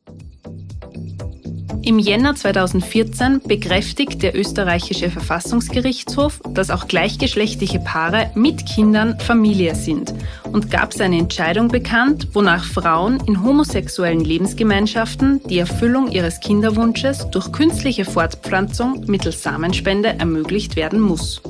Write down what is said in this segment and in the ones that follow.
Im Jänner 2014 bekräftigt der österreichische Verfassungsgerichtshof, dass auch gleichgeschlechtliche Paare mit Kindern Familie sind und gab seine Entscheidung bekannt, wonach Frauen in homosexuellen Lebensgemeinschaften die Erfüllung ihres Kinderwunsches durch künstliche Fortpflanzung mittels Samenspende ermöglicht werden muss.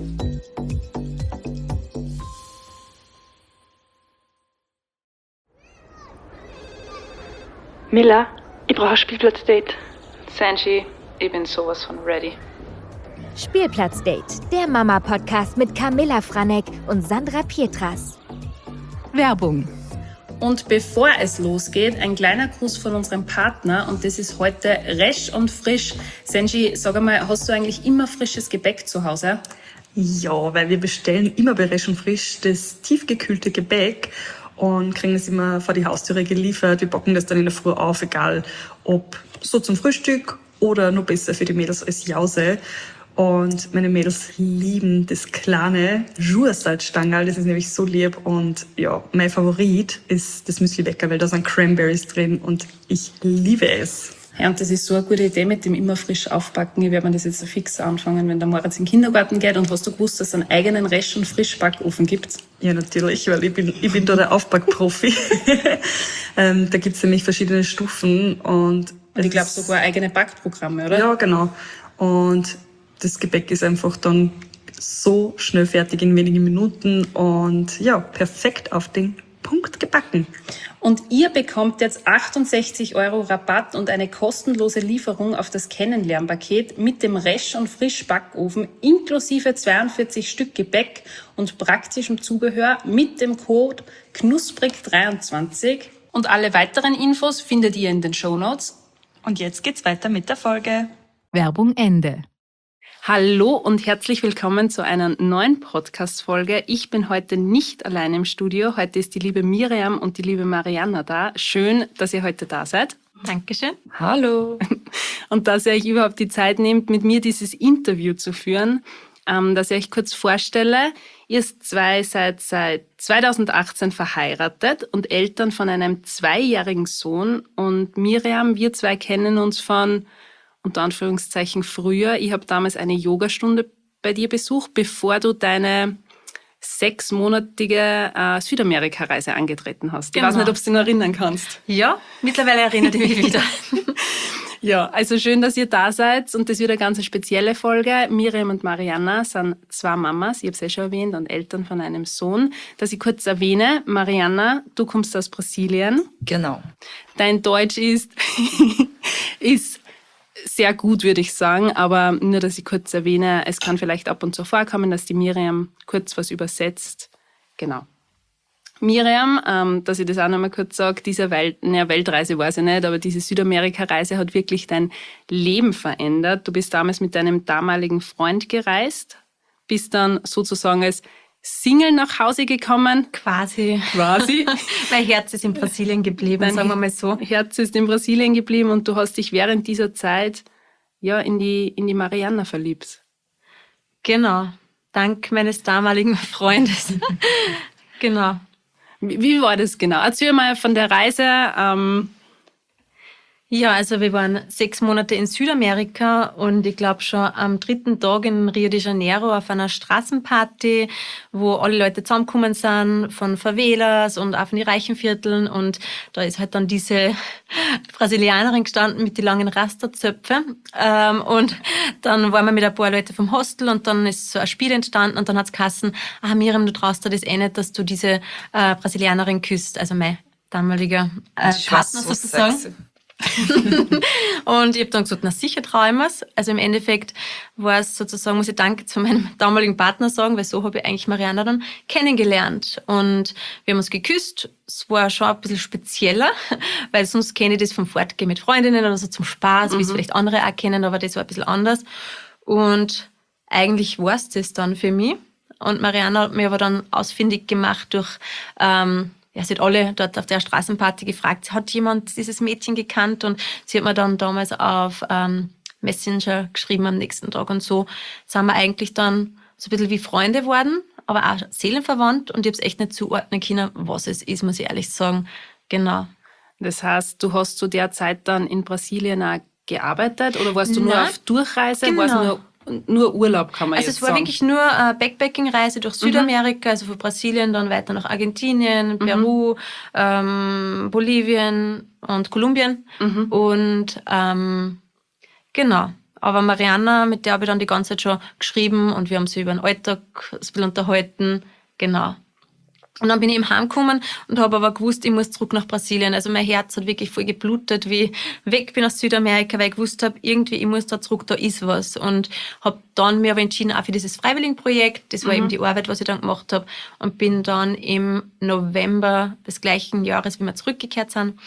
Mila, ich brauche ein Spielplatzdate. Sanji, ich bin sowas von ready. Spielplatzdate, der Mama-Podcast mit Camilla Franek und Sandra Pietras. Werbung. Und bevor es losgeht, ein kleiner Gruß von unserem Partner und das ist heute Resch und Frisch. Sanji, sag einmal, hast du eigentlich immer frisches Gebäck zu Hause? Ja, weil wir bestellen immer bei Resch und Frisch das tiefgekühlte Gebäck und kriegen es immer vor die Haustüre geliefert. Wir backen das dann in der Früh auf, egal ob so zum Frühstück oder nur besser für die Mädels als Jause. Und meine Mädels lieben das kleine Jour-Salzstangerl, das ist nämlich so lieb. Und ja, mein Favorit ist das Müsli-Bäcker, weil da sind Cranberries drin und ich liebe es. Ja, und das ist so eine gute Idee mit dem immer frisch aufbacken. Ich werde mir das jetzt so fix anfangen, wenn der Moritz in den Kindergarten geht. Und hast du gewusst, dass es einen eigenen Resch- und Frischbackofen gibt? Ja, natürlich, weil ich bin da der Aufbackprofi. Da gibt's nämlich verschiedene Stufen und ich glaube sogar eigene Backprogramme, oder? Ja, genau. Und das Gebäck ist einfach dann so schnell fertig in wenigen Minuten und ja, perfekt auf den Punkt gebacken. Und ihr bekommt jetzt 68 € Rabatt und eine kostenlose Lieferung auf das Kennenlernpaket mit dem Resch- und Frischbackofen inklusive 42 Stück Gebäck und praktischem Zubehör mit dem Code knusprig23. Und alle weiteren Infos findet ihr in den Shownotes. Und jetzt geht's weiter mit der Folge. Werbung Ende. Hallo und herzlich willkommen zu einer neuen Podcast-Folge. Ich bin heute nicht allein im Studio. Heute ist die liebe Miriam und die liebe Marianna da. Schön, dass ihr heute da seid. Dankeschön. Hallo. Und dass ihr euch überhaupt die Zeit nehmt, mit mir dieses Interview zu führen. Dass ich euch kurz vorstelle. Ihr zwei seid seit 2018 verheiratet und Eltern von einem 2-jährigen Sohn. Und Miriam, wir zwei kennen uns von, unter Anführungszeichen, früher. Ich habe damals eine Yogastunde bei dir besucht, bevor du deine 6-monatige Südamerika-Reise angetreten hast. Genau. Ich weiß nicht, ob du dich noch erinnern kannst. Ja, mittlerweile erinnere ich mich wieder. Ja, also schön, dass ihr da seid und das wird eine ganz spezielle Folge. Miriam und Marianna sind 2 Mamas, ich habe es ja schon erwähnt, und Eltern von einem Sohn. Dass ich kurz erwähne, Marianna, du kommst aus Brasilien. Genau. Dein Deutsch ist sehr gut, würde ich sagen, aber nur, dass ich kurz erwähne, es kann vielleicht ab und zu vorkommen, dass die Miriam kurz was übersetzt. Genau. Miriam, dass ich das auch nochmal kurz sage, diese Weltreise weiß ich nicht, aber diese Südamerika-Reise hat wirklich dein Leben verändert. Du bist damals mit deinem damaligen Freund gereist, bist dann sozusagen als Single nach Hause gekommen. Quasi. Mein Herz ist in Brasilien geblieben, sagen wir mal so. Herz ist in Brasilien geblieben und du hast dich während dieser Zeit ja in die Marianna verliebt. Genau, dank meines damaligen Freundes. Genau. Wie war das genau? Erzähl mal von der Reise. Ja, also wir waren 6 Monate in Südamerika und ich glaube schon am 3. Tag in Rio de Janeiro auf einer Straßenparty, wo alle Leute zusammengekommen sind, von Favelas und auch von den reichen Vierteln, und da ist halt dann diese Brasilianerin gestanden mit den langen Rasterzöpfen, und dann waren wir mit ein paar Leuten vom Hostel und dann ist so ein Spiel entstanden und dann hat's geheißen, Miriam, du traust dir das eh nicht, dass du diese Brasilianerin küsst, also mein damaliger Partner sozusagen. Sexy. Und ich habe dann gesagt, na sicher traue ich mir's. Also im Endeffekt war es sozusagen, muss ich Danke zu meinem damaligen Partner sagen, weil so habe ich eigentlich Marianna dann kennengelernt. Und wir haben uns geküsst. Es war schon ein bisschen spezieller, weil sonst kenne ich das vom Fortgehen mit Freundinnen oder so zum Spaß, wie es vielleicht andere auch kennen, aber das war ein bisschen anders. Und eigentlich war es das dann für mich. Und Marianna hat mich aber dann ausfindig gemacht durch sie hat alle dort auf der Straßenparty gefragt, hat jemand dieses Mädchen gekannt? Und sie hat mir dann damals auf Messenger geschrieben am nächsten Tag. Und so sind wir eigentlich dann so ein bisschen wie Freunde geworden, aber auch seelenverwandt. Und ich habe es echt nicht zuordnen können, was es ist, muss ich ehrlich sagen. Genau. Das heißt, du hast zu der Zeit dann in Brasilien auch gearbeitet oder warst du nur Nein. auf Durchreise? Genau. War es nur Urlaub, kann man Also jetzt es war sagen? wirklich nur eine Backpacking-Reise durch Südamerika, also von Brasilien dann weiter nach Argentinien, Peru, Bolivien und Kolumbien. Und genau. Aber Mariana, mit der habe ich dann die ganze Zeit schon geschrieben und wir haben sie über den Alltag ein bisschen unterhalten. Genau. Und dann bin ich eben heimgekommen und habe aber gewusst, ich muss zurück nach Brasilien. Also mein Herz hat wirklich voll geblutet, wie ich weg bin aus Südamerika, weil ich gewusst habe, irgendwie, ich muss da zurück, da ist was. Und habe dann mir aber entschieden, auch für dieses Freiwilligenprojekt, das war eben die Arbeit, was ich dann gemacht habe, und bin dann im November des gleichen Jahres, wie wir zurückgekehrt sind,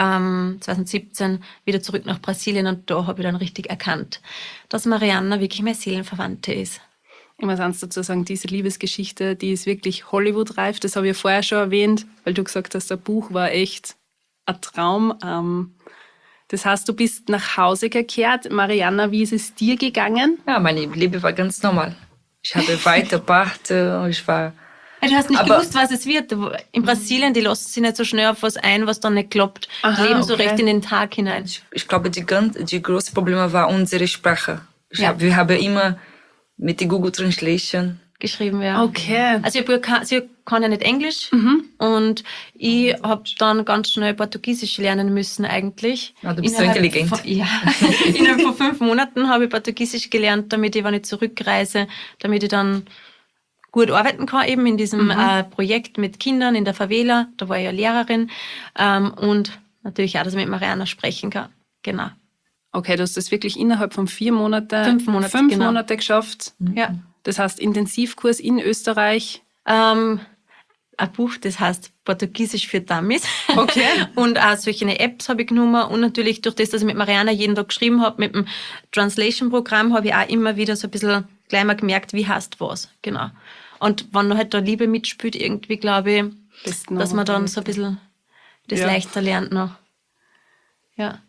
2017, wieder zurück nach Brasilien, und da habe ich dann richtig erkannt, dass Mariana wirklich meine Seelenverwandte ist. Ich muss eins dazu sagen, diese Liebesgeschichte, die ist wirklich Hollywood-reif. Das habe ich ja vorher schon erwähnt, weil du gesagt hast, das Buch war echt ein Traum. Das heißt, du bist nach Hause gekehrt. Mariana, wie ist es dir gegangen? Ja, meine Liebe war ganz normal. Ich habe weitergebracht. Ich war... Du hast nicht Aber- gewusst, was es wird. In Brasilien, die lassen sich nicht so schnell auf was ein, was dann nicht klappt. Aha, Leben so okay. recht in den Tag hinein. Ich glaube, die große Probleme war unsere Sprache. Ja. Wir haben immer mit der Google Translation. Geschrieben, ja. Okay. Also sie kann ja nicht Englisch und ich habe dann ganz schnell Portugiesisch lernen müssen eigentlich. Ja, du bist so Innerhalb intelligent. Innerhalb von 5 Monaten habe ich Portugiesisch gelernt, damit ich, wenn ich zurückreise, damit ich dann gut arbeiten kann, eben in diesem Projekt mit Kindern in der Favela. Da war ich ja Lehrerin. Und natürlich auch, dass ich mit Mariana sprechen kann. Genau. Okay, du hast das wirklich innerhalb von 4 Monaten, 5 Monate, 5 genau. Monate geschafft. Ja. Das heißt, Intensivkurs in Österreich. Ein Buch, das heißt Portugiesisch für Dummies. Okay. Und auch solche Apps habe ich genommen. Und natürlich durch das, dass ich mit Mariana jeden Tag geschrieben habe, mit dem Translation-Programm, habe ich auch immer wieder so ein bisschen gleich mal gemerkt, wie heißt was. Genau. Und wenn halt da Liebe mitspielt, irgendwie glaube ich, Bist noch dass man dann so ein bisschen das Ja. leichter lernt noch. Ja.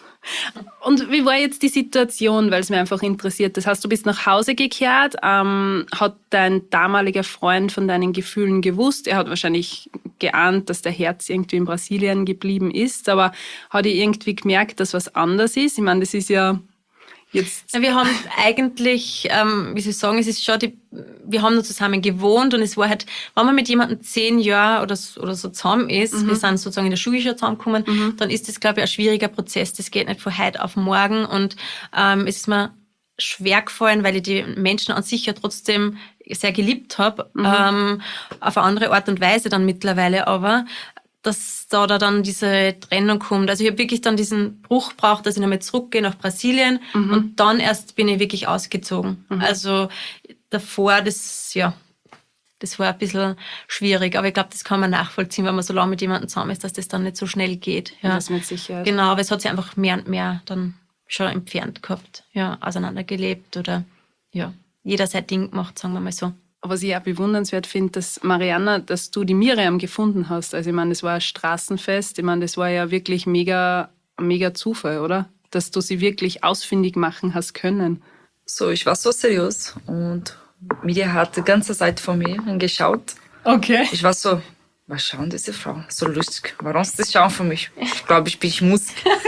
Und wie war jetzt die Situation, weil es mir einfach interessiert? Das heißt, du bist nach Hause gekehrt. Hat dein damaliger Freund von deinen Gefühlen gewusst? Er hat wahrscheinlich geahnt, dass der Herz irgendwie in Brasilien geblieben ist. Aber hat er irgendwie gemerkt, dass was anders ist? Ich meine, das ist ja jetzt... Ja, wir haben eigentlich, wie soll ich sagen, es ist schon wir haben nur zusammen gewohnt und es war halt, wenn man mit jemandem 10 Jahre oder so zusammen ist, wir sind sozusagen in der Schule schon zusammengekommen, dann ist das, glaube ich, ein schwieriger Prozess. Das geht nicht von heute auf morgen und es ist mir schwer gefallen, weil ich die Menschen an sich ja trotzdem sehr geliebt habe, auf eine andere Art und Weise dann mittlerweile aber, dass da dann diese Trennung kommt. Also ich habe wirklich dann diesen Bruch gebraucht, dass ich nochmal zurückgehe nach Brasilien und dann erst bin ich wirklich ausgezogen. Also davor, das war ein bisschen schwierig, aber ich glaube, das kann man nachvollziehen, wenn man so lange mit jemandem zusammen ist, dass das dann nicht so schnell geht. Ja. Das mit Sicherheit. Genau, aber es hat sich einfach mehr und mehr dann schon entfernt gehabt, ja, auseinandergelebt oder ja, jeder sein Ding gemacht, sagen wir mal so. Was ich auch bewundernswert finde, dass Mariana, dass du die Miriam gefunden hast. Also ich meine, das war ein Straßenfest. Ich meine, das war ja wirklich mega Zufall, oder? Dass du sie wirklich ausfindig machen hast können. So, ich war so seriös und Miriam hat die ganze Zeit von mir angeschaut. Okay. Ich war so, was schauen diese Frau? So lustig. Warum ist das schauen für mich? Ich glaube, ich muss.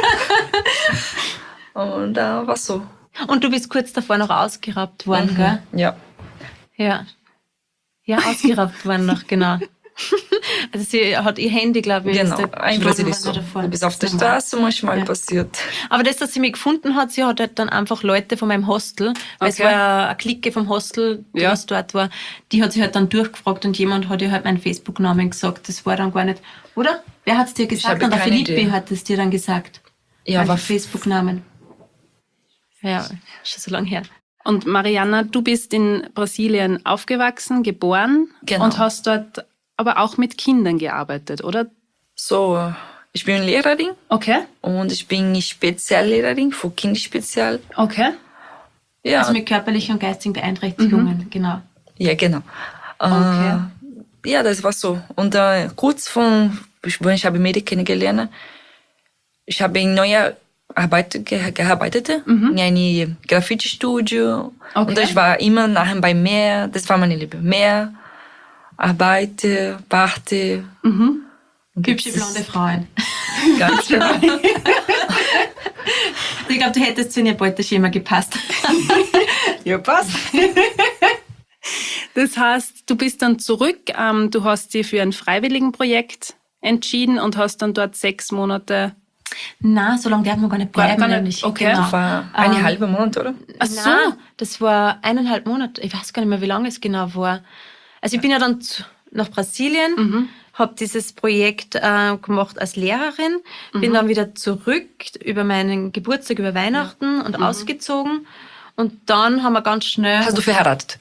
Und da war so. Und du bist kurz davor noch ausgeraubt worden, gell? Ja. Ja. Ja, ausgeraubt worden noch, genau. Also sie hat ihr Handy, glaube ich, Genau, ist da ein gestohlen Brasilien so. worden davor. Du bist auf der Das ist normal. Straße manchmal Ja. passiert. Aber das, dass sie mich gefunden hat, sie hat halt dann einfach Leute von meinem Hostel, weil es Okay. war ja eine Clique vom Hostel, die Ja. was dort war, die hat sich halt dann durchgefragt und jemand hat ihr halt meinen Facebook-Namen gesagt. Das war dann gar nicht, oder? Wer hat es dir gesagt? habe Und der keine Philippi Idee. hat es dir dann gesagt. Ja, Welchen aber Facebook-Namen. Ja, schon so lange her. Und Mariana, du bist in Brasilien aufgewachsen, geboren Genau. und hast dort aber auch mit Kindern gearbeitet, oder? so, ich bin Lehrerin Okay. und ich bin Speziallehrerin für Kinderspezial. Okay. Ja, Also mit körperlichen und geistigen Beeinträchtigungen, genau. ja, genau. Okay. Ja, das war so. Und kurz von, ich habe Mädchen kennengelernt. Ich habe in neuer Arbeit gearbeitet, in einem Graffiti-Studio. Okay. Und ich war immer nachher bei Meer. Das war meine Liebe. Meer, Arbeit, Party. Hübsche blonde Frauen. Ganz genau. Ich glaube, du hättest zu in ihr Beuteschema gepasst. Ja, passt. Das heißt, du bist dann zurück, du hast dich für ein Freiwilligenprojekt entschieden und hast dann dort 6 Monate... Nein, so lange darf man gar nicht bleiben. Gar nicht, nämlich. okay. Genau. Das war eine halbe Monat, oder? Ach so. Nein, das war 1,5 Monate. Ich weiß gar nicht mehr, wie lange es genau war. Also ich bin ja dann nach Brasilien, habe dieses Projekt gemacht als Lehrerin, bin dann wieder zurück über meinen Geburtstag, über Weihnachten und ausgezogen. Und dann haben wir ganz schnell... Hast du verheiratet?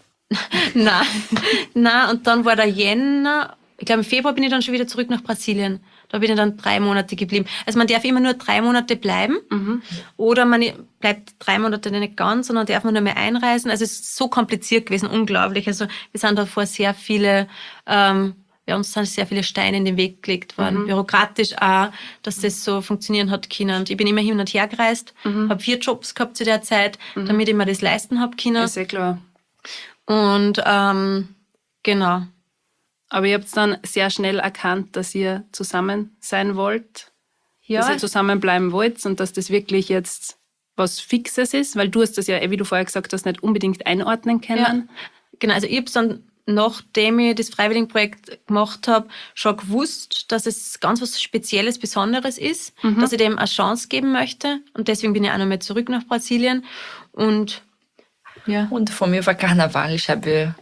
Nein, und dann war der Jänner, ich glaube im Februar bin ich dann schon wieder zurück nach Brasilien. Da bin ich dann 3 Monate geblieben. Also man darf immer nur 3 Monate bleiben oder man bleibt 3 Monate nicht ganz, sondern darf man nur mehr einreisen. Also es ist so kompliziert gewesen, unglaublich. Also wir sind da vor sehr viele, uns sind sehr viele Steine in den Weg gelegt worden. Bürokratisch auch, dass das so funktionieren hat können. Und ich bin immer hin und her gereist, habe 4 Jobs gehabt zu der Zeit, damit ich mir das leisten habe können. Ist ja klar. Und genau. Aber ihr habt dann sehr schnell erkannt, dass ihr zusammen sein wollt, dass ihr zusammenbleiben wollt und dass das wirklich jetzt was Fixes ist, weil du hast das ja, wie du vorher gesagt hast, nicht unbedingt einordnen können. Ja, genau, also ich habe es dann, nachdem ich das Freiwilligenprojekt gemacht habe, schon gewusst, dass es ganz was Spezielles, Besonderes ist, dass ich dem eine Chance geben möchte und deswegen bin ich auch nochmal zurück nach Brasilien und ja. Und von mir war Karneval. Ich habe...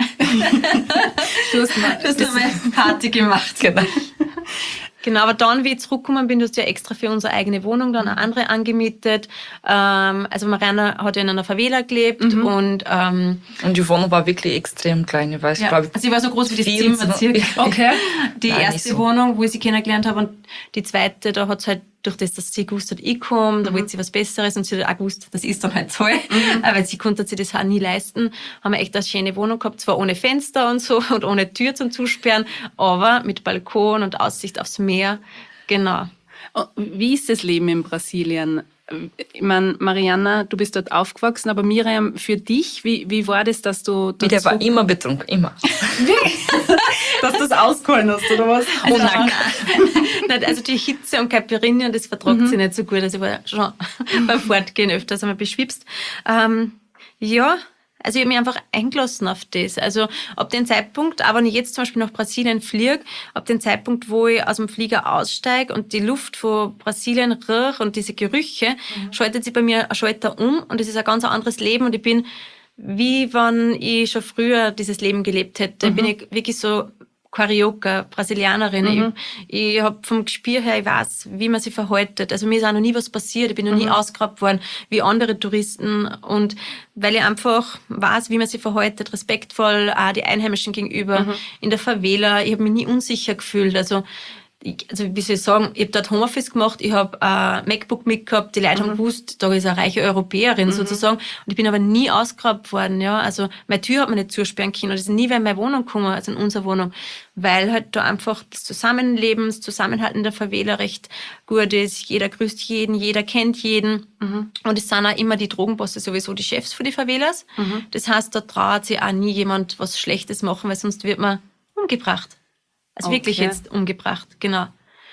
Du hast nochmal Party gemacht. Genau, aber dann, wie ich zurückgekommen bin, du hast ja extra für unsere eigene Wohnung dann eine andere angemietet. Also Mariana hat ja in einer Favela gelebt und die Wohnung war wirklich extrem klein. Ich weiß, glaube also sie war so groß wie das Zimmer circa. Okay. Die erste Wohnung, wo ich sie kennengelernt habe, und die zweite, da hat es halt durch das, dass sie gewusst hat, ich komme, da wollte sie was Besseres und sie hat auch gewusst, das ist dann halt so, weil sie konnte sich das auch nie leisten. Haben wir echt eine schöne Wohnung gehabt, zwar ohne Fenster und so und ohne Tür zum Zusperren, aber mit Balkon und Aussicht aufs Meer. Genau. Wie ist das Leben in Brasilien? Ich meine, Mariana, du bist dort aufgewachsen, aber Miriam, für dich, wie war das, dass du... Der war immer betrunken, immer. Dass du das ausgeholt hast, oder was? Also die Hitze und Caipirinha, das vertragt sie nicht so gut. Also ich war schon beim Fortgehen öfters einmal beschwipst. Ja, also ich habe mich einfach eingelassen auf das. Also ab dem Zeitpunkt, auch wenn ich jetzt zum Beispiel nach Brasilien fliege, ab dem Zeitpunkt, wo ich aus dem Flieger aussteige und die Luft von Brasilien rieche und diese Gerüche, schaltet sich bei mir ein Schalter um und es ist ein ganz anderes Leben und ich bin, wie wenn ich schon früher dieses Leben gelebt hätte, bin ich wirklich so Carioca, Brasilianerin. Ich habe vom Gespür her, ich weiß, wie man sich verhaltet. Also mir ist auch noch nie was passiert. Ich bin noch nie ausgeraubt worden wie andere Touristen. Und weil ich einfach weiß, wie man sich verhaltet, respektvoll auch die Einheimischen gegenüber, in der Favela. Ich habe mich nie unsicher gefühlt. Also wie soll ich sagen, ich habe dort Homeoffice gemacht, ich habe ein MacBook mitgehabt, die Leute haben gewusst, da ist eine reiche Europäerin sozusagen. Und ich bin aber nie ausgeraubt worden, ja. Also meine Tür hat man nicht zusperren können. Das ist nie wer in meine Wohnung gekommen, also in unsere Wohnung. Weil halt da einfach das Zusammenleben, das Zusammenhalten der Favela recht gut ist. Jeder grüßt jeden, jeder kennt jeden. Und es sind auch immer die Drogenbosse sowieso die Chefs für die Favelas. Das heißt, da traut sich auch nie jemand was Schlechtes machen, weil sonst wird man umgebracht. Also wirklich jetzt umgebracht, genau.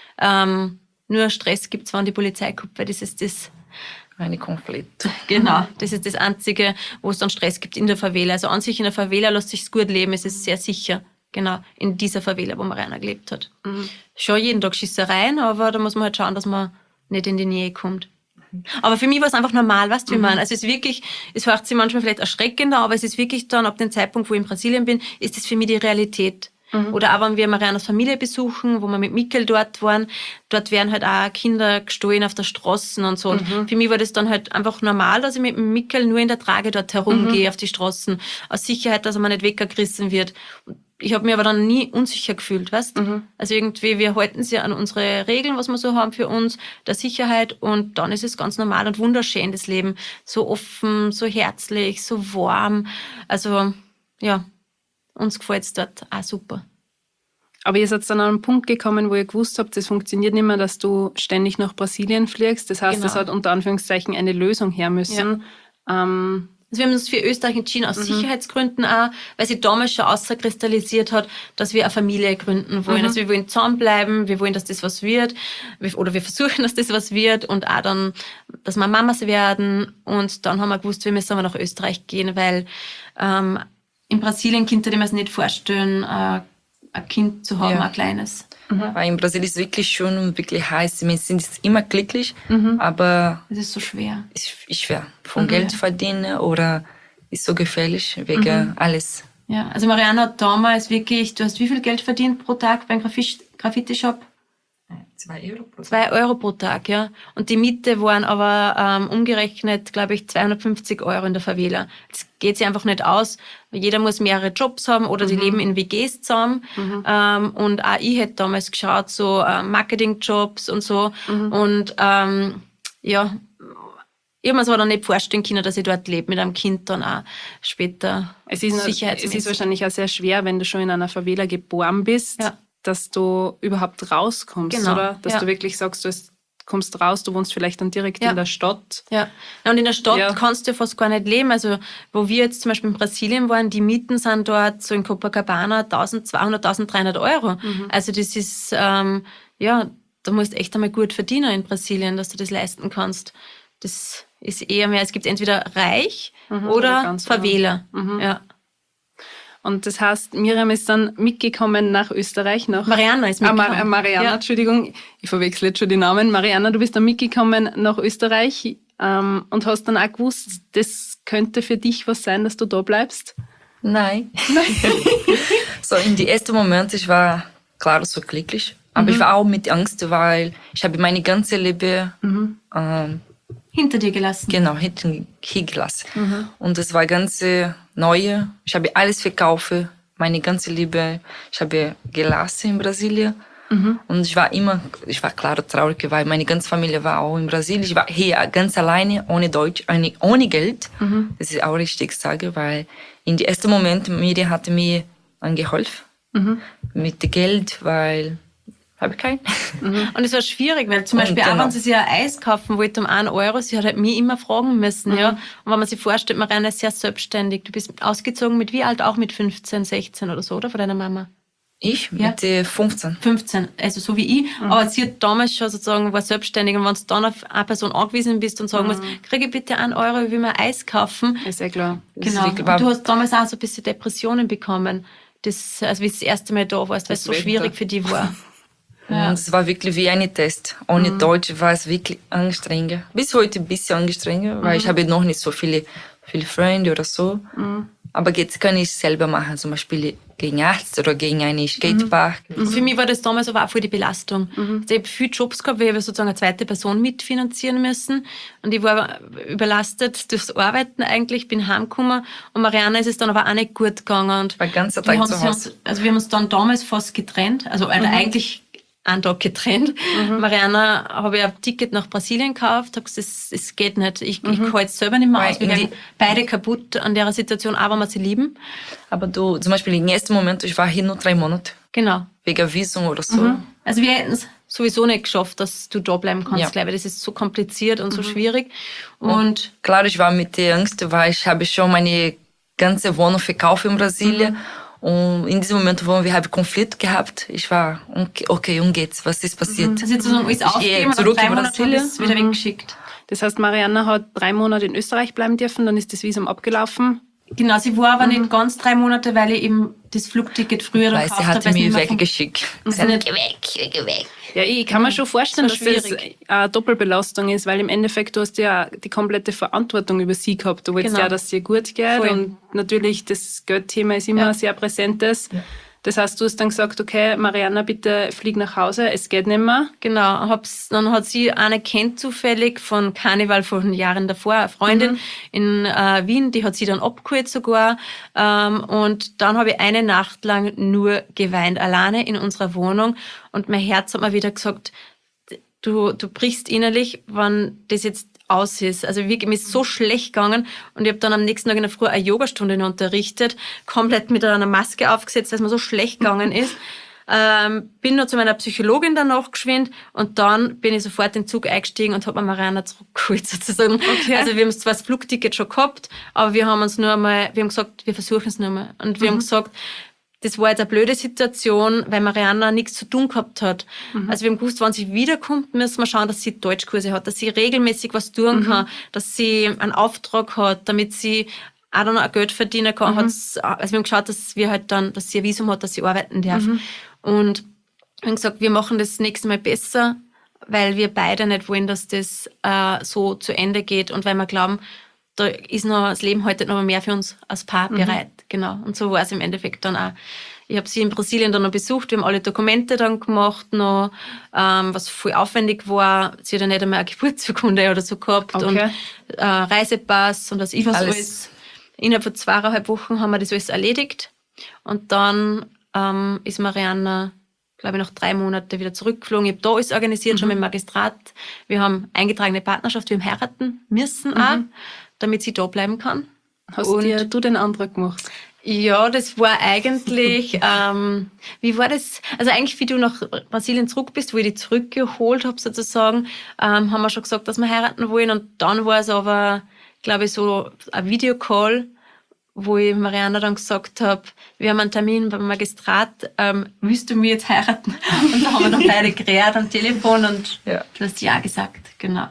Nur Stress gibt's, wenn die Polizei kommt, weil das ist das... Eine Konflikt. Genau, das ist das Einzige, wo es dann Stress gibt in der Favela. Also an sich in der Favela lässt sich's gut leben, es ist sehr sicher, genau, in dieser Favela, wo Mariana gelebt hat. Schon jeden Tag Schießereien, aber da muss man halt schauen, dass man nicht in die Nähe kommt. Aber für mich war es einfach normal, weißt du, wie man. Also es ist wirklich, es hört sich manchmal vielleicht erschreckender, aber es ist wirklich dann, ab dem Zeitpunkt, wo ich in Brasilien bin, ist das für mich die Realität. Oder auch wenn wir Marianas Familie besuchen, wo wir mit Mikkel dort waren, dort werden halt auch Kinder gestohlen auf der Straße und so. Und für mich war das dann halt einfach normal, dass ich mit dem Mikkel nur in der Trage dort herumgehe auf die Straßen, aus Sicherheit, dass er mir nicht weggerissen wird. Ich habe mich aber dann nie unsicher gefühlt, weißt? Also irgendwie, wir halten sie an unsere Regeln, was wir so haben für uns, der Sicherheit, und dann ist es ganz normal und wunderschön, das Leben. So offen, so herzlich, so warm. Also, ja. Uns gefällt es dort auch super. Aber ihr seid dann an einen Punkt gekommen, wo ihr gewusst habt, das funktioniert nicht mehr, dass du ständig nach Brasilien fliegst. Das heißt, es hat unter Anführungszeichen eine Lösung her müssen. Also wir haben uns für Österreich entschieden, aus Sicherheitsgründen auch, weil sich damals schon auskristallisiert hat, dass wir eine Familie gründen wollen. Also wir wollen zusammenbleiben, wir wollen, dass das was wird, oder wir versuchen, dass das was wird und auch dann, dass wir Mamas werden. Und dann haben wir gewusst, wir müssen aber nach Österreich gehen, weil in Brasilien könnte ich mir das nicht vorstellen, ein Kind zu haben, ein kleines. Weil in Brasilien ist es wirklich schön und wirklich heiß. Wir sind immer glücklich, aber Es ist so schwer. ist schwer. Von Geld verdienen oder ist so gefährlich wegen alles. Ja, also Mariana hat damals wirklich, du hast wie viel Geld verdient pro Tag beim Graffiti-Shop? 2 Euro pro Tag. 2 Euro pro Tag, ja. Und die Miete waren aber umgerechnet, glaube ich, 250 Euro in der Favela. Das geht sich einfach nicht aus. Jeder muss mehrere Jobs haben oder sie leben in WGs zusammen. Und auch ich hätte damals geschaut, so Marketingjobs und so. Und ja, ich habe mir so dann nicht vorstellen können, dass ich dort lebe mit einem Kind dann auch später. Es ist wahrscheinlich auch sehr schwer, wenn du schon in einer Favela geboren bist, Ja. dass du überhaupt rauskommst, Genau, oder? Dass ja. du wirklich sagst, kommst raus, du wohnst vielleicht dann direkt Ja. in der Stadt. Ja, und in der Stadt Ja. kannst du fast gar nicht leben. Also, wo wir jetzt zum Beispiel in Brasilien waren, die Mieten sind dort so in Copacabana 1.200, 1.300 Euro. Also, das ist, ja, da musst du echt einmal gut verdienen in Brasilien, dass du das leisten kannst. Das ist eher mehr, es gibt entweder reich oder oder ganz Favela. Ja. Und das heißt, Miriam ist dann mitgekommen nach Österreich. Mariana ist mitgekommen. Mariana, Ja. Entschuldigung, ich verwechsel jetzt schon die Namen. Mariana, du bist dann mitgekommen nach Österreich und hast dann auch gewusst, das könnte für dich was sein, dass du da bleibst? Nein. So in die ersten Momente, ich war klar so glücklich, aber ich war auch mit Angst, weil ich habe meine ganze Liebe Hinter dir gelassen. genau hinten hingelassen. Und das war ganz Neue. Ich habe alles verkauft, meine ganze Liebe. Ich habe gelassen in Brasilien. Und ich war klar traurig, weil meine ganze Familie war auch in Brasilien. Ich war hier ganz alleine, ohne Deutsch, ohne Geld. Das ist auch richtig sage, weil in den ersten Momenten Miriam hatte mir geholfen mit Geld, weil habe ich keinen. Und es war schwierig, weil zum Beispiel auch, genau. wenn sie sich ein Eis kaufen wollte um 1 Euro, sie hat halt mich immer fragen müssen. Ja. Und wenn man sich vorstellt, Mariana ist sehr selbstständig. Du bist ausgezogen mit wie alt? Auch mit 15, 16 oder so, oder? Von deiner Mama? Ich Ja. mit 15. 15, also so wie ich. Aber sie hat damals schon sozusagen, war selbstständig. Und wenn du dann auf eine Person angewiesen bist und sagen musst, kriege ich bitte 1 Euro, ich will mir Eis kaufen. Ist ja klar. Genau. Und du hast damals auch so ein bisschen Depressionen bekommen. Das, also wie du das erste Mal da warst, weil es so Wetter. schwierig für dich war. Und es war wirklich wie ein Test. Ohne Deutsch war es wirklich anstrengend. Bis heute ein bisschen anstrengend, weil ich habe noch nicht so viele Freunde oder so. Aber jetzt kann ich selber machen, zum Beispiel gegen Arzt oder gegen einen Skatepark. Für mich war das damals aber auch voll die Belastung. Ich habe viele Jobs gehabt, weil ich sozusagen eine zweite Person mitfinanzieren müssen. Und ich war überlastet durchs Arbeiten eigentlich, bin heimgekommen. Und Mariana ist es dann aber auch nicht gut gegangen. Und War ganz wir Tag haben zu sie Hause. wir haben uns dann damals fast getrennt. Also eigentlich einen Tag getrennt. Mariana habe ich ein Ticket nach Brasilien gekauft, habe gesagt, es geht nicht. Ich kann jetzt selber nicht mehr Weil aus. Wir in werden beide kaputt an der Situation, auch wenn wir sie lieben. Aber du, zum Beispiel im ersten Moment, ich war hier nur 3 Monate. Genau. Wegen Visum oder so. Also wir hätten es sowieso nicht geschafft, dass du da bleiben kannst, Ja. glaube ich. Das ist so kompliziert und so schwierig. Und Klar, ich war mit der Angst, weil ich habe schon meine ganze Wohnung verkauft in Brasilien. Und in diesem Moment, wo wir haben Konflikt gehabt, ich war, okay, und geht's? Was ist passiert? das jetzt sozusagen alles Ich gehe aufgeben und nach zurück 3 in Monaten Brasilien. ist es wieder weggeschickt. Das heißt, Mariana hat 3 Monate in Österreich bleiben dürfen, dann ist das Visum abgelaufen. Genau, sie war aber nicht ganz 3 Monate, weil ich eben das Flugticket früher dann Weil gekauft sie habe. hatte weil es mich nicht mehr weggeschickt. Sie nicht- Geh weg. Ja, ich kann mir schon vorstellen, Das dass war das schwierig. eine Doppelbelastung ist, weil im Endeffekt du hast ja die komplette Verantwortung über sie gehabt. Du willst Genau. ja, dass es ihr gut geht Voll. und natürlich das Geldthema ist immer Ja. ein sehr präsentes. Das heißt, du hast dann gesagt, okay, Mariana, bitte flieg nach Hause, es geht nicht mehr. Genau, dann hat sie eine kennt zufällig von Karneval von Jahren davor, eine Freundin in Wien, die hat sie dann abgeholt sogar. Und dann habe ich eine Nacht lang nur geweint, alleine in unserer Wohnung. Und mein Herz hat mir wieder gesagt, du brichst innerlich, wenn das jetzt aus ist. Also wirklich, mir ist so schlecht gegangen und ich habe dann am nächsten Tag in der Früh eine Yogastunde unterrichtet, komplett mit einer Maske aufgesetzt, dass mir so schlecht gegangen ist. Bin noch zu meiner Psychologin danach geschwind und dann bin ich sofort in den Zug eingestiegen und habe mir Mariana zurückgeholt sozusagen. Okay. Also wir haben zwar das Flugticket schon gehabt, aber wir haben gesagt, wir versuchen es nur mal. Und wir haben gesagt, das war jetzt eine blöde Situation, weil Mariana nichts zu tun gehabt hat. Also wir haben gewusst, wenn sie wiederkommt, müssen wir schauen, dass sie Deutschkurse hat, dass sie regelmäßig was tun kann, dass sie einen Auftrag hat, damit sie auch dann auch Geld verdienen kann. Also wir haben geschaut, dass wir halt dann, dass sie ein Visum hat, dass sie arbeiten darf. Und wir haben gesagt, wir machen das nächste Mal besser, weil wir beide nicht wollen, dass das so zu Ende geht und weil wir glauben, da ist noch, das Leben heute noch mehr für uns als Paar bereit. Genau. Und so war es im Endeffekt dann auch. Ich habe sie in Brasilien dann noch besucht, wir haben alle Dokumente dann gemacht, noch, was voll aufwendig war. Sie hat ja nicht einmal eine Geburtsurkunde oder so gehabt und Reisepass und was ich was alles. Innerhalb von 2,5 Wochen haben wir das alles erledigt. Und dann ist Mariana, glaube ich, nach 3 Monaten wieder zurückgeflogen. Ich habe da alles organisiert, schon mit dem Magistrat. Wir haben eingetragene Partnerschaft, wir haben heiraten müssen auch, damit sie da bleiben kann. Hast du den Antrag gemacht? Ja, das war eigentlich, wie war das? Also eigentlich, wie du nach Brasilien zurück bist, wo ich dich zurückgeholt habe sozusagen, haben wir schon gesagt, dass wir heiraten wollen. Und dann war es aber, glaube ich, so ein Videocall, wo ich Mariana dann gesagt habe, wir haben einen Termin beim Magistrat, willst du mir jetzt heiraten? Und da haben wir dann beide geredet am Telefon und du hast ja gesagt, genau.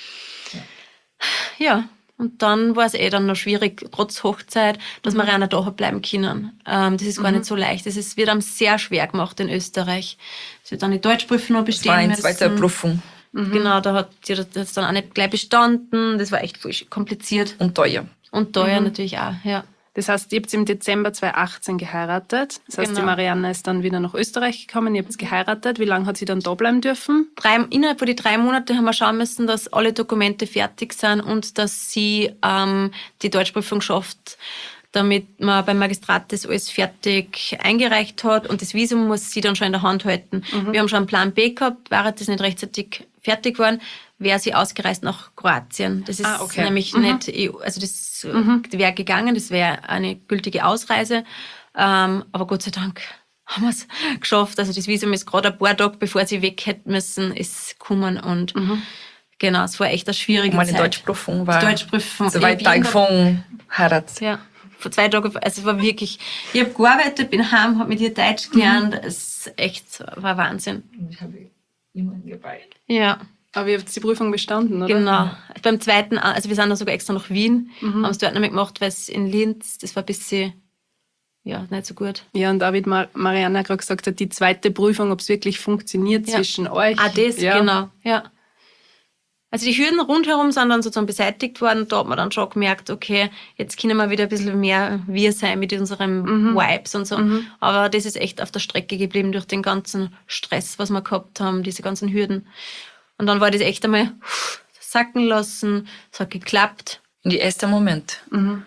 Ja, und dann war es dann noch schwierig, trotz Hochzeit, dass Mariana da hat bleiben können. Das ist gar nicht so leicht. Das wird einem sehr schwer gemacht in Österreich. Sie hat dann die Deutschprüfung noch bestehen müssen. Das war eine zweite Prüfung. Genau, da hat sie das dann auch nicht gleich bestanden. Das war echt voll kompliziert. Und teuer. Und teuer natürlich auch, ja. Das heißt, ihr habt im Dezember 2018 geheiratet. Das heißt, die Mariana ist dann wieder nach Österreich gekommen, ihr habt geheiratet. Wie lange hat sie dann da bleiben dürfen? Innerhalb von den 3 Monate haben wir schauen müssen, dass alle Dokumente fertig sind und dass sie die Deutschprüfung schafft, damit man beim Magistrat das alles fertig eingereicht hat. Und das Visum muss sie dann schon in der Hand halten. Wir haben schon einen Plan B gehabt, wäre das nicht rechtzeitig fertig geworden, wäre sie ausgereist nach Kroatien. Das ist nämlich nicht EU, also das wäre gegangen, das wäre eine gültige Ausreise. Aber Gott sei Dank haben wir es geschafft. Also das Visum ist gerade ein paar Tage, bevor sie weg hätte müssen, ist gekommen. Und genau, es war echt eine schwierige Zeit. Meine Deutschprüfung war die Deutschprüfung 2 Tage vom Heirat. Ja, vor 2 Tagen, also es war wirklich, ich habe gearbeitet, bin heim, habe mit ihr Deutsch gelernt, es echt war Wahnsinn. Ich habe immer geweint. Ja. Aber ihr habt die Prüfung bestanden, oder? Genau. Beim zweiten, also wir sind dann sogar extra nach Wien, haben es dort nicht mehr gemacht, weil es in Linz, das war ein bisschen, nicht so gut. Ja, und auch wie Mariana gerade gesagt hat, die zweite Prüfung, ob es wirklich funktioniert zwischen euch. Ah, das, genau, ja. Also die Hürden rundherum sind dann sozusagen beseitigt worden. Da hat man dann schon gemerkt, okay, jetzt können wir wieder ein bisschen mehr wir sein mit unseren Vibes und so. Aber das ist echt auf der Strecke geblieben durch den ganzen Stress, was wir gehabt haben, diese ganzen Hürden. Und dann war das echt einmal sacken lassen, es hat geklappt. In die ersten Moment.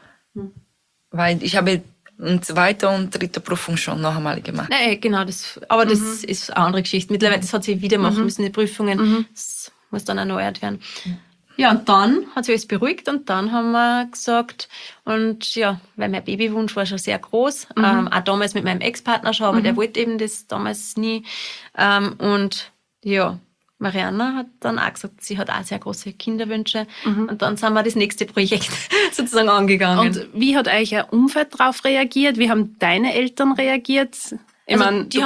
Weil ich habe eine 2. und 3. Prüfung schon noch einmal gemacht. Nein, genau, das ist eine andere Geschichte. Mittlerweile, das hat sie wieder machen müssen, die Prüfungen. Das muss dann erneuert werden. Ja, und dann hat sich alles beruhigt und dann haben wir gesagt, und ja, weil mein Babywunsch war schon sehr groß, auch damals mit meinem Ex-Partner schon, aber der wollte eben das damals nie. Und ja, Mariana hat dann auch gesagt, sie hat auch sehr große Kinderwünsche. Und dann sind wir das nächste Projekt sozusagen angegangen. Und wie hat euch ein Umfeld darauf reagiert? Wie haben deine Eltern reagiert? Ich meine, du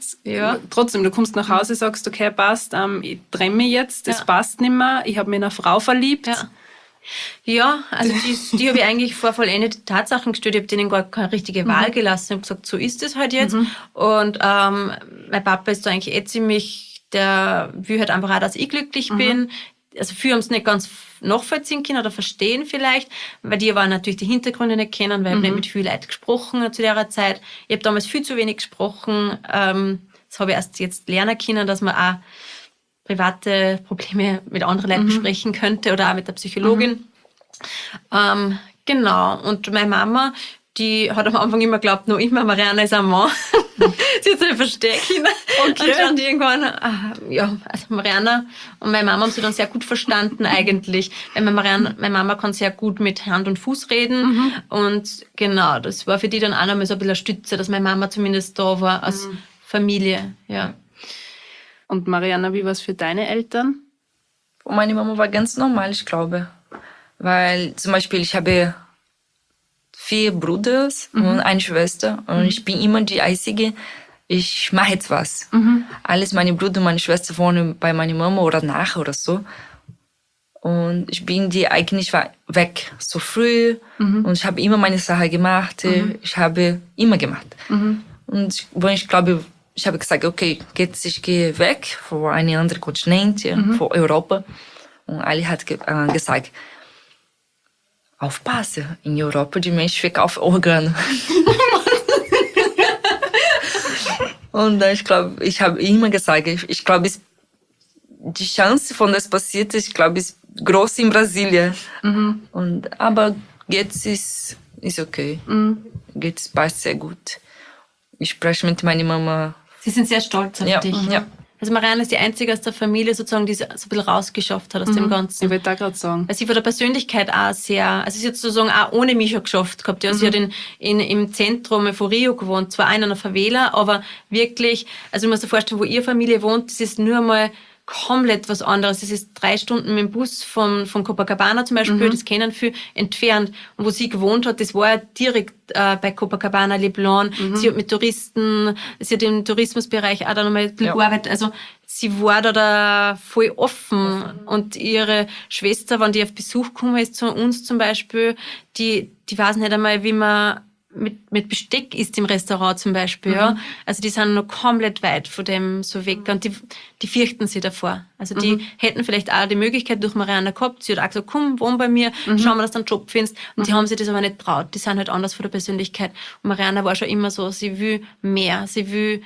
kommst nach Hause, sagst, okay, passt, ich trenne mich jetzt, das passt nicht mehr, ich habe mich in eine Frau verliebt. Ja, also die habe ich eigentlich vor vollendete Tatsachen gestellt. Ich habe denen gar keine richtige Wahl gelassen. Ich habe gesagt, so ist es halt jetzt. Und mein Papa ist da eigentlich ziemlich, der will halt einfach auch, dass ich glücklich bin. Also viele haben es nicht ganz nachvollziehen können oder verstehen vielleicht, weil die aber natürlich die Hintergründe nicht kennen, weil ich nicht mit vielen Leuten gesprochen zu der Zeit. Ich habe damals viel zu wenig gesprochen. Das habe ich erst jetzt lernen können, dass man auch private Probleme mit anderen Leuten besprechen könnte oder auch mit der Psychologin. Genau. Und meine Mama, die hat am Anfang immer geglaubt, noch immer, Mariana ist ein Mann. Sie hat es nicht verstehen können. Okay. Und dann irgendwann, also Mariana und meine Mama haben sie dann sehr gut verstanden eigentlich. Weil meine Mama kann sehr gut mit Hand und Fuß reden. Und genau, das war für die dann auch noch mal so ein bisschen eine Stütze, dass meine Mama zumindest da war als Familie, ja. Und Mariana, wie war es für deine Eltern? Und meine Mama war ganz normal, ich glaube. Weil zum Beispiel, ich habe 4 Brüder und eine Schwester. Und ich bin immer die Einzige. Ich mache jetzt was. Alles meine Brüder und meine Schwester wohnen bei meiner Mama oder nach oder so. Und ich bin die eigentlich war weg so früh. Und ich habe immer meine Sache gemacht. Ich habe immer gemacht. Und ich glaube, ich habe gesagt, okay, jetzt ich gehe weg von einem anderen Kontinent, von Europa. Und alle hat gesagt, aufpassen, in Europa die Menschen verkaufen Organe. Und ich glaube, ich habe immer gesagt, ich glaube, die Chance von das passiert, ich glaube, ist groß in Brasilien. Aber jetzt ist okay. Jetzt passt sehr gut. Ich spreche mit meiner Mama. Sie sind sehr stolz auf dich. Ja. Also Mariana ist die einzige aus der Familie sozusagen, die es so ein bisschen rausgeschafft hat aus dem Ganzen. Ich wollte da gerade sagen. Weil sie von der Persönlichkeit auch sehr, also sie hat sozusagen auch ohne mich schon geschafft gehabt. Ja. Sie hat im Zentrum von Rio gewohnt, zwar in einer Favela, aber wirklich, also du musst dir vorstellen, wo ihre Familie wohnt, das ist nur mal komplett was anderes. Es ist 3 Stunden mit dem Bus von Copacabana zum Beispiel, das kennen viele, entfernt. Und wo sie gewohnt hat, das war ja direkt bei Copacabana, Leblon. Sie hat mit Touristen, sie hat im Tourismusbereich auch da nochmal ein bisschen gearbeitet. Also sie war da voll offen. Und ihre Schwester, wenn die auf Besuch gekommen ist zu uns zum Beispiel, die weiß nicht einmal, wie man mit Besteck isst im Restaurant zum Beispiel, ja. Also die sind noch komplett weit von dem so weg und die fürchten sich davor. Also die hätten vielleicht auch die Möglichkeit durch Mariana gehabt. Sie hat auch gesagt, komm, wohn bei mir, schauen wir, dass du einen Job findest. Und die haben sich das aber nicht traut. Die sind halt anders von der Persönlichkeit. Und Mariana war schon immer so, sie will mehr, sie will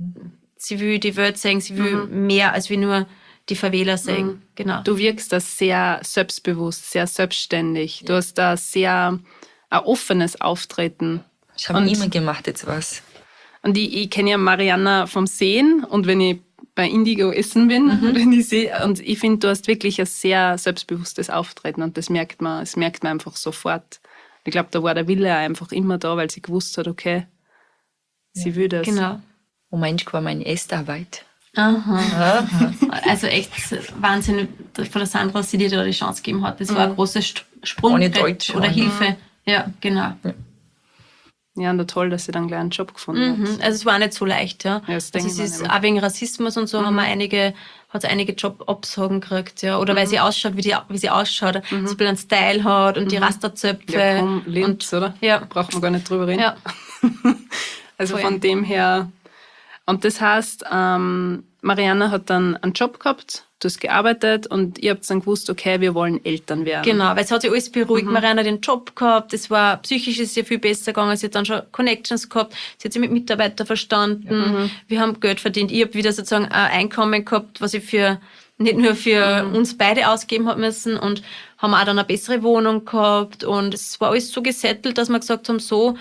die Welt sehen, sie will mehr als wie nur die Favela sehen. Genau. Du wirkst da sehr selbstbewusst, sehr selbstständig. Du hast da sehr ein offenes Auftreten. Ich habe immer gemacht jetzt was. Und ich kenne ja Mariana vom Sehen und wenn ich bei Indigo essen bin, wenn ich sehe, und ich finde, du hast wirklich ein sehr selbstbewusstes Auftreten und das merkt man einfach sofort. Ich glaube, da war der Wille einfach immer da, weil sie gewusst hat, okay, sie will das. Genau. Und manchmal war meine erste Arbeit. Aha. Also echt Wahnsinn, von der Sandra, dass sie dir da die Chance gegeben hat. Das war ein großer Sprungbrett oder Hilfe. Ja, genau. Ja, und toll, dass sie dann gleich einen Job gefunden hat. Also es war nicht so leicht, ja. Ja, das Also denke es ich ist mir auch wegen Rassismus und so hat sie einige Jobabsagen gekriegt, ja. Oder weil sie ausschaut, wie sie ausschaut, so ein bisschen einen Style hat und die Rasterzöpfe. Ja, komm, Linz, oder? Ja. Braucht man gar nicht drüber reden. Ja. Also Voll. von dem her. Und das heißt, Mariana hat dann einen Job gehabt, du hast gearbeitet und ihr habt dann gewusst, okay, wir wollen Eltern werden. Genau, weil es hat sich alles beruhigt. Mariana hat den Job gehabt, es war psychisch ist ihr viel besser gegangen, sie hat dann schon Connections gehabt, sie hat sich mit Mitarbeitern verstanden, wir haben Geld verdient, ich habe wieder sozusagen ein Einkommen gehabt, was ich nicht nur für uns beide ausgeben habe müssen und haben auch dann eine bessere Wohnung gehabt und es war alles so gesettelt, dass wir gesagt haben, so,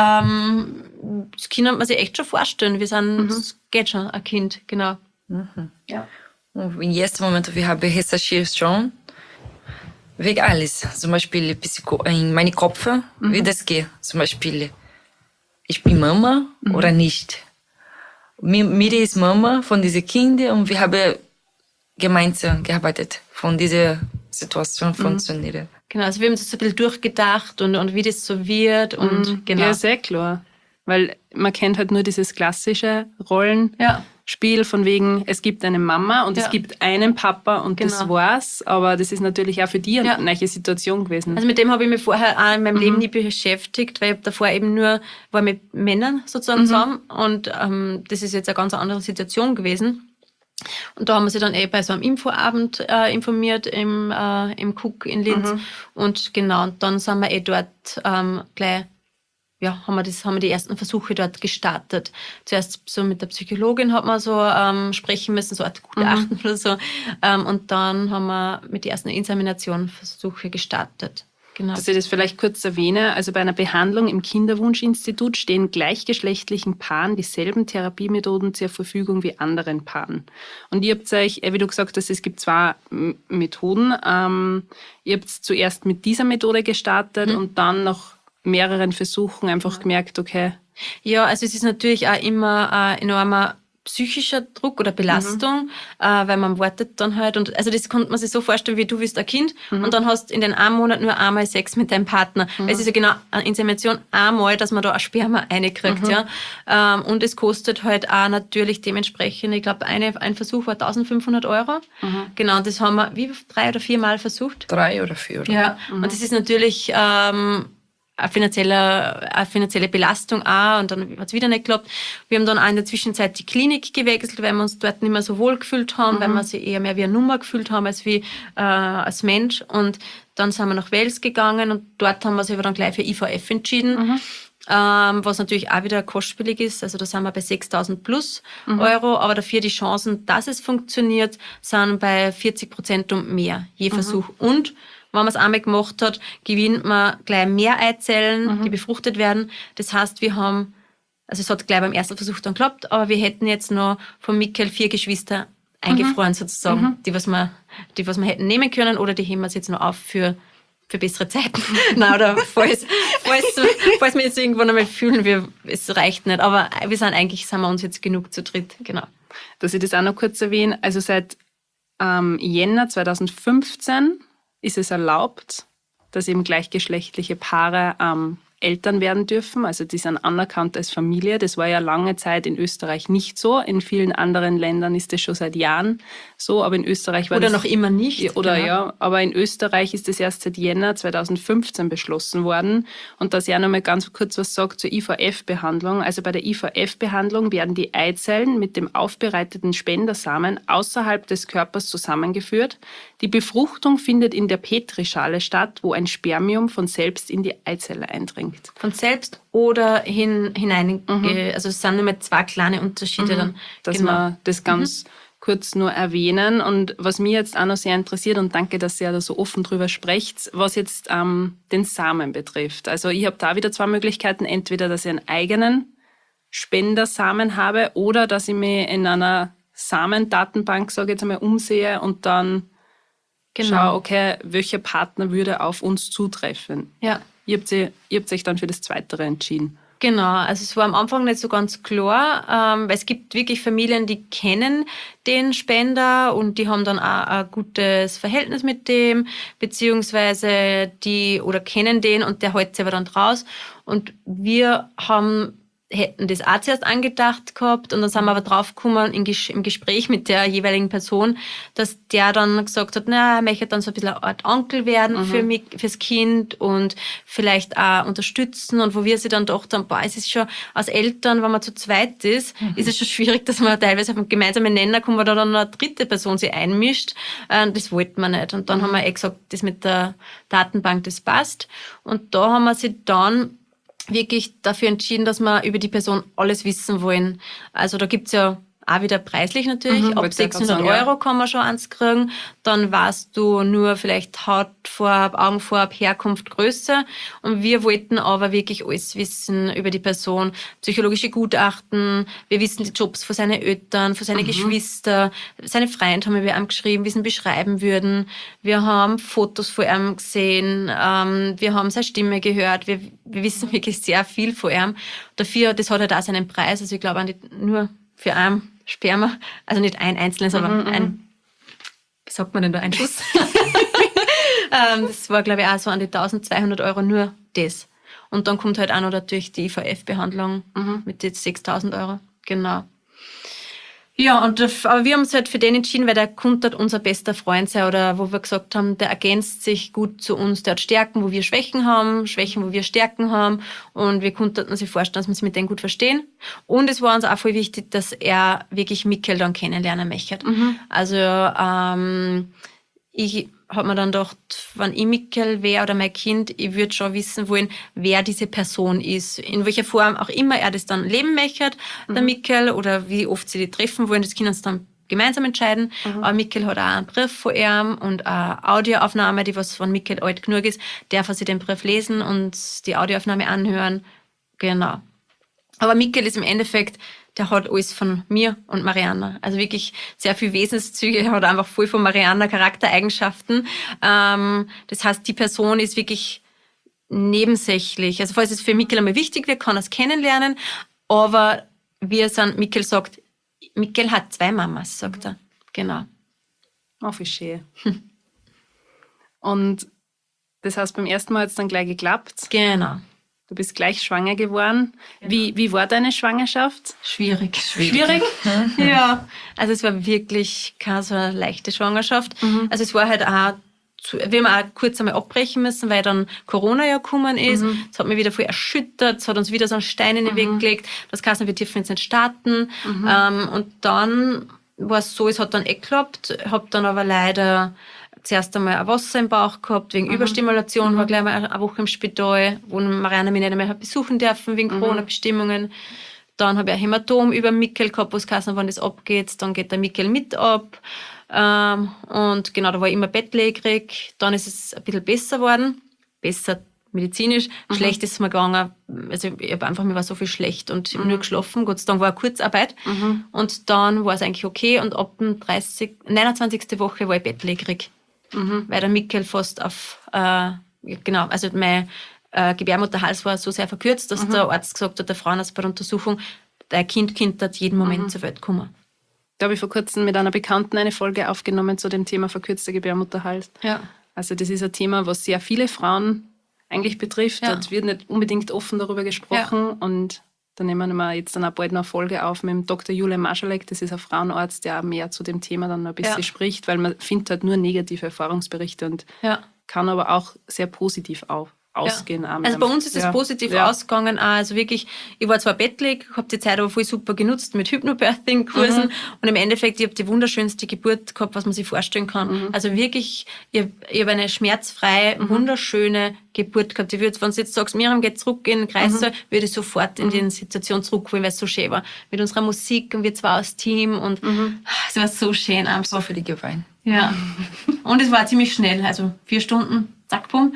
das Kind hat man sich echt schon vorstellen, es geht schon, ein Kind, genau. Ja. Und im ersten Moment, wir haben recherchiert schon, wegen alles. Zum Beispiel in meinem Kopf, wie das geht. Zum Beispiel, ich bin Mama oder nicht. Miri ist Mama von diesen Kindern und wir haben gemeinsam gearbeitet, von dieser Situation funktionieren. Genau, also wir haben das so ein bisschen durchgedacht und wie das so wird und genau. Ja, sehr klar. Weil man kennt halt nur dieses klassische Rollenspiel von wegen, es gibt eine Mama und es gibt einen Papa und das war's. Aber das ist natürlich auch für die eine neue Situation gewesen. Also mit dem habe ich mich vorher auch in meinem Leben nie beschäftigt, weil ich davor eben nur war mit Männern sozusagen zusammen und das ist jetzt eine ganz andere Situation gewesen. Und da haben wir sie dann bei so einem Infoabend informiert im Cook in Linz. Und genau, und dann sind wir dort gleich, haben wir die ersten Versuche dort gestartet. Zuerst so mit der Psychologin hat man so sprechen müssen, so eine Gutachten oder so. Und dann haben wir mit den ersten Inseminationsversuche gestartet. Genau. Dass ich das vielleicht kurz erwähne, also bei einer Behandlung im Kinderwunschinstitut stehen gleichgeschlechtlichen Paaren dieselben Therapiemethoden zur Verfügung wie anderen Paaren. Und ihr habt euch, wie du gesagt hast, es gibt 2 Methoden. Ihr habt zuerst mit dieser Methode gestartet und dann nach mehreren Versuchen einfach gemerkt, okay. Ja, also es ist natürlich auch immer ein enormer psychischer Druck oder Belastung, weil man wartet dann halt. Und also das konnte man sich so vorstellen, wie du willst ein Kind und dann hast in den einem Monat nur einmal Sex mit deinem Partner. Es ist ja genau eine Insemination einmal, dass man da ein Sperma reinkriegt. Ja. Und es kostet halt auch natürlich dementsprechend, ich glaube, ein Versuch war 1.500 €. Genau, das haben wir 3 oder 4 Mal versucht. 3 oder 4. Ja, und das ist natürlich eine finanzielle Belastung auch und dann hat es wieder nicht geklappt. Wir haben dann auch in der Zwischenzeit die Klinik gewechselt, weil wir uns dort nicht mehr so wohl gefühlt haben, weil wir sich eher mehr wie eine Nummer gefühlt haben als wie als Mensch. Und dann sind wir nach Wales gegangen und dort haben wir uns aber dann gleich für IVF entschieden. Was natürlich auch wieder kostspielig ist. Also da sind wir bei 6.000 plus Euro, aber dafür die Chancen, dass es funktioniert, sind bei 40% und mehr je Versuch. Und wenn man es einmal gemacht hat, gewinnt man gleich mehr Eizellen, die befruchtet werden. Das heißt, es hat gleich beim ersten Versuch dann geklappt, aber wir hätten jetzt noch von Mikkel 4 Geschwister eingefroren sozusagen, die was wir hätten nehmen können oder die heben wir jetzt noch auf für bessere Zeiten. Nein, oder falls wir jetzt irgendwann einmal fühlen, es reicht nicht. Aber sind wir uns jetzt genug zu dritt, genau. Dass ich das auch noch kurz erwähne, also seit Jänner 2015 ist es erlaubt, dass eben gleichgeschlechtliche Paare Eltern werden dürfen. Also die sind anerkannt als Familie. Das war ja lange Zeit in Österreich nicht so. In vielen anderen Ländern ist das schon seit Jahren so, aber in Österreich war oder das... noch immer nicht. Oder genau. Ja, aber in Österreich ist das erst seit Jänner 2015 beschlossen worden. Und dass ich auch noch mal ganz kurz was sage zur IVF-Behandlung. Also bei der IVF-Behandlung werden die Eizellen mit dem aufbereiteten Spendersamen außerhalb des Körpers zusammengeführt. Die Befruchtung findet in der Petrischale statt, wo ein Spermium von selbst in die Eizelle eindringt. Von selbst oder hinein. Also es sind nur mal 2 kleine Unterschiede dann. Dass wir das ganz kurz nur erwähnen. Und was mich jetzt auch noch sehr interessiert, und danke, dass ihr da so offen drüber sprecht, was jetzt den Samen betrifft. Also ich habe da wieder 2 Möglichkeiten. Entweder, dass ich einen eigenen Spendersamen habe oder dass ich mich in einer Samendatenbank, sage ich jetzt einmal, umsehe und dann schaue, okay, welcher Partner würde auf uns zutreffen. Ja. Ihr habt euch dann für das Zweitere entschieden. Genau, also es war am Anfang nicht so ganz klar, weil es gibt wirklich Familien, die kennen den Spender und die haben dann auch ein gutes Verhältnis mit dem, beziehungsweise oder kennen den und der hält sich aber dann draus. Und wir hätten das auch zuerst angedacht gehabt und dann sind wir aber draufgekommen im Gespräch mit der jeweiligen Person, dass der dann gesagt hat, er möchte dann so ein bisschen eine Art Onkel werden fürs Kind und vielleicht auch unterstützen und wo wir sie dann gedacht haben, es ist schon als Eltern, wenn man zu zweit ist es schon schwierig, dass man teilweise auf einen gemeinsamen Nenner kommt, weil da dann eine dritte Person sich einmischt. Das wollten wir nicht. Und dann haben wir gesagt, das mit der Datenbank, das passt. Und da haben wir sie dann wirklich dafür entschieden, dass wir über die Person alles wissen wollen. Also da gibt's ja auch wieder preislich natürlich. Ab 600 € kann man schon eins kriegen. Dann weißt du nur vielleicht Hautfarbe, Augenfarbe, Herkunft, Größe. Und wir wollten aber wirklich alles wissen über die Person. Psychologische Gutachten. Wir wissen die Jobs von seinen Eltern, von seinen Geschwister. Seine Freunde haben wir ihm geschrieben, wie sie ihn beschreiben würden. Wir haben Fotos von ihm gesehen. Wir haben seine Stimme gehört. Wir wissen wirklich sehr viel von ihm. Dafür, das hat halt auch seinen Preis. Also ich glaube auch nicht nur für einen Sperma, also nicht ein einzelnes, aber ein, wie sagt man denn da, ein Schuss? Das war, glaube ich, auch so an die 1.200 € nur das. Und dann kommt halt auch noch natürlich die IVF-Behandlung mit den 6.000 €. Genau. Ja, aber wir haben uns halt für den entschieden, weil der konnte unser bester Freund sein oder wo wir gesagt haben, der ergänzt sich gut zu uns, der hat Stärken, wo wir Schwächen haben, Schwächen, wo wir Stärken haben und wir konnten uns vorstellen, dass wir uns mit dem gut verstehen. Und es war uns auch voll wichtig, dass er wirklich Mikkel dann kennenlernen möchte. Also ich habe mir dann gedacht, wenn ich Mikkel wäre oder mein Kind, ich würde schon wissen wollen, wer diese Person ist. In welcher Form auch immer er das dann leben möchte, der Mikkel, oder wie oft sie die treffen wollen, das können sie dann gemeinsam entscheiden. Aber Mikkel hat auch einen Brief von ihm und eine Audioaufnahme, die was von Mikkel alt genug ist, darf er sich den Brief lesen und die Audioaufnahme anhören. Genau. Aber Mikkel ist im Endeffekt, der hat alles von mir und Marianna. Also wirklich sehr viel Wesenszüge, er hat einfach voll von Marianna Charaktereigenschaften. Das heißt, die Person ist wirklich nebensächlich. Also falls es für Mikkel einmal wichtig wird, kann er es kennenlernen. Aber Mikkel sagt, Mikkel hat 2 Mamas, sagt er. Genau. Oh, wie schön. Und das heißt, beim ersten Mal hat es dann gleich geklappt. Genau. Du bist gleich schwanger geworden. Genau. Wie war deine Schwangerschaft? Schwierig. Ja. Also es war wirklich keine so eine leichte Schwangerschaft. Also es war halt auch, wir haben auch kurz einmal abbrechen müssen, weil dann Corona ja gekommen ist. Das hat mich wieder voll erschüttert, es hat uns wieder so einen Stein in den Weg gelegt. Das heißt, wir dürfen jetzt nicht starten. Und dann war es so, es hat dann geklappt, habe dann aber leider zuerst einmal ein Wasser im Bauch gehabt, wegen Überstimulation, war gleich mal eine Woche im Spital, wo Marianne mich nicht mehr hat besuchen dürfen, wegen Corona-Bestimmungen. Dann habe ich ein Hämatom über Mikkel gehabt, wo es geheißen hat, wenn das abgeht, dann geht der Mikkel mit ab. Und genau, da war ich immer bettlägerig. Dann ist es ein bisschen besser geworden. Besser medizinisch. Schlecht ist es mir gegangen. Also ich habe einfach, mir war so viel schlecht und ich habe nur geschlafen. Gott sei Dank war eine Kurzarbeit. Und dann war es eigentlich okay. Und ab dem 29. Woche war ich bettlägerig. Weil der Mikkel fast auf, genau, also mein Gebärmutterhals war so sehr verkürzt, dass der Arzt gesagt hat, der Frauenarzt bei der Untersuchung, dein Kind könnte jeden Moment zur Welt kommen. Da habe ich vor kurzem mit einer Bekannten eine Folge aufgenommen zu dem Thema verkürzter Gebärmutterhals. Ja. Also das ist ein Thema, was sehr viele Frauen eigentlich betrifft. Ja. Es wird nicht unbedingt offen darüber gesprochen. Und da nehmen wir jetzt dann auch bald eine Folge auf mit dem Dr. Julian Marschalek. Das ist ein Frauenarzt, der auch mehr zu dem Thema dann ein bisschen spricht, weil man findet halt nur negative Erfahrungsberichte und kann aber auch sehr positiv ausgehen. Ja. Also bei uns ist es positiv ausgegangen. Also wirklich, ich war zwar bettlägerig, habe die Zeit aber voll super genutzt mit Hypnobirthing-Kursen und im Endeffekt, ich habe die wunderschönste Geburt gehabt, was man sich vorstellen kann. Also wirklich, ich habe eine schmerzfreie, wunderschöne Geburt gehabt. Ich würde, wenn du jetzt sagst, Miriam geht zurück in den Kreissaal, würde ich sofort in die Situation zurückholen, weil es so schön war. Mit unserer Musik und wir zwei als Team und es war so schön einfach. So für die geweint. Ja. Und es war ziemlich schnell, also 4 Stunden, zack, bumm.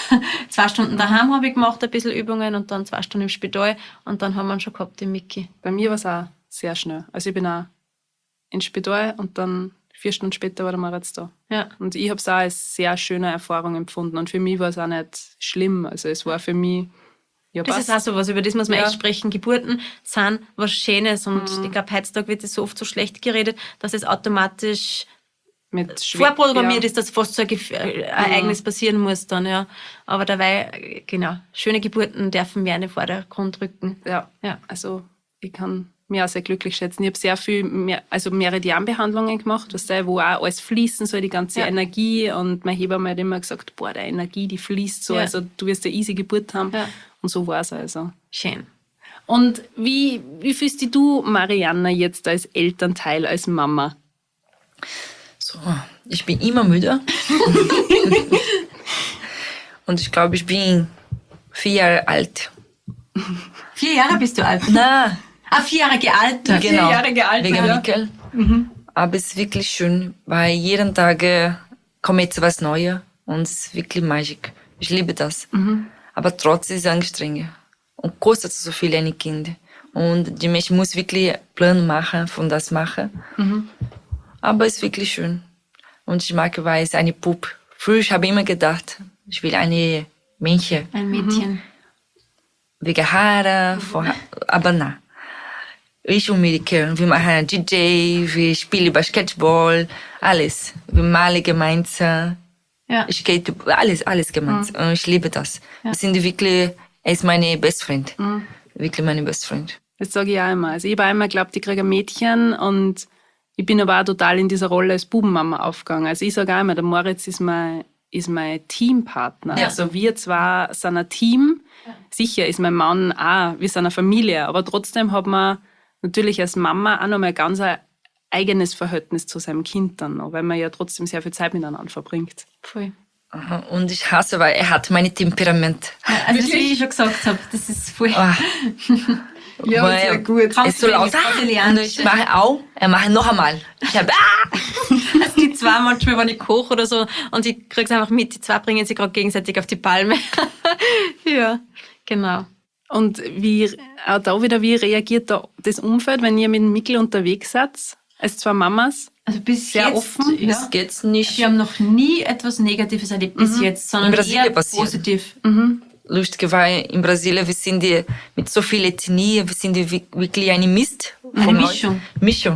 2 Stunden daheim habe ich gemacht, ein bisschen Übungen und dann 2 Stunden im Spital und dann haben wir ihn schon gehabt, den Miki. Bei mir war es auch sehr schnell. Also ich bin auch ins Spital und dann 4 Stunden später war der Moritz da. Ja. Und ich habe es auch als sehr schöne Erfahrung empfunden und für mich war es auch nicht schlimm. Also es war für mich, das ist auch so was, über das muss man echt sprechen. Geburten sind was Schönes und ich glaube, heutzutage wird das so oft so schlecht geredet, dass es automatisch vorprogrammiert ist, dass fast so ein Ereignis passieren muss dann, ja. Aber dabei, genau, schöne Geburten dürfen mehr in den Vordergrund rücken. Ja. Also ich kann mich auch sehr glücklich schätzen. Ich habe sehr viel Meridianbehandlungen gemacht, wo auch alles fließen soll, die ganze Energie. Und meine Hebamme hat immer gesagt, boah, deine Energie, die fließt so, also du wirst eine easy Geburt haben. Ja. Und so war es also. Schön. Und wie fühlst du, Marianna, jetzt als Elternteil, als Mama? So, ich bin immer müde. Und ich glaube, ich bin 4 Jahre alt. 4 Jahre bist du alt? Na, 4 Jahre gealtert. genau, 4 Jahre gealtert. wegen Mikkel. Aber es ist wirklich schön, weil jeden Tag kommt jetzt was Neues und es ist wirklich magisch. Ich liebe das. Aber trotzdem ist es anstrengend und kostet so viel ein Kind. Und die Mensch muss wirklich einen Plan machen, von das machen. Aber es ist wirklich schön. Und ich mag, weil es eine Puppe. Früher habe ich immer gedacht, ich will eine Mädchen. Ein Mädchen. Wegen Haare, aber nein. Ich und Mikkel, wir machen DJ, wir spielen Basketball, alles. Wir malen gemeinsam. Ja. Ich gehe alles gemeinsam. Und ich liebe das. Wir sind wirklich, er ist meine Best Friend. Wirklich meine Best Friend. Das sage ich auch immer. Also ich habe auch immer geglaubt, ich kriege ein Mädchen und ich bin aber auch total in dieser Rolle als Bubenmama aufgegangen. Also ich sage auch immer, der Moritz ist mein Teampartner. Ja. Also wir zwei sind ein Team. Sicher ist mein Mann auch, wir sind eine Familie. Aber trotzdem hat man natürlich als Mama auch nochmal ganz ein eigenes Verhältnis zu seinem Kind dann noch, weil man ja trotzdem sehr viel Zeit miteinander verbringt. Voll. Aha. Und ich hasse, weil er hat mein Temperament. Also das, wie ich schon gesagt habe, das ist voll... Ja, weil sehr gut. Er ist so laut. Und ich mache auch, er macht noch einmal. Ich habe Also die zwei manchmal, wenn ich koche oder so, und ich kriege es einfach mit, die zwei bringen sich gerade gegenseitig auf die Palme. Ja, genau. Und wie reagiert da das Umfeld, wenn ihr mit dem Mikkel unterwegs seid, als zwei Mamas? Also bis sehr jetzt, offen. Ja. Das geht's nicht. Wir haben noch nie etwas Negatives erlebt bis jetzt, sondern In Brasilien eher passiert. positiv. lustig, weil in Brasilien, wir sind mit so viel Ethnie, wir sind wirklich eine Mist. Eine Mischung. Mischung.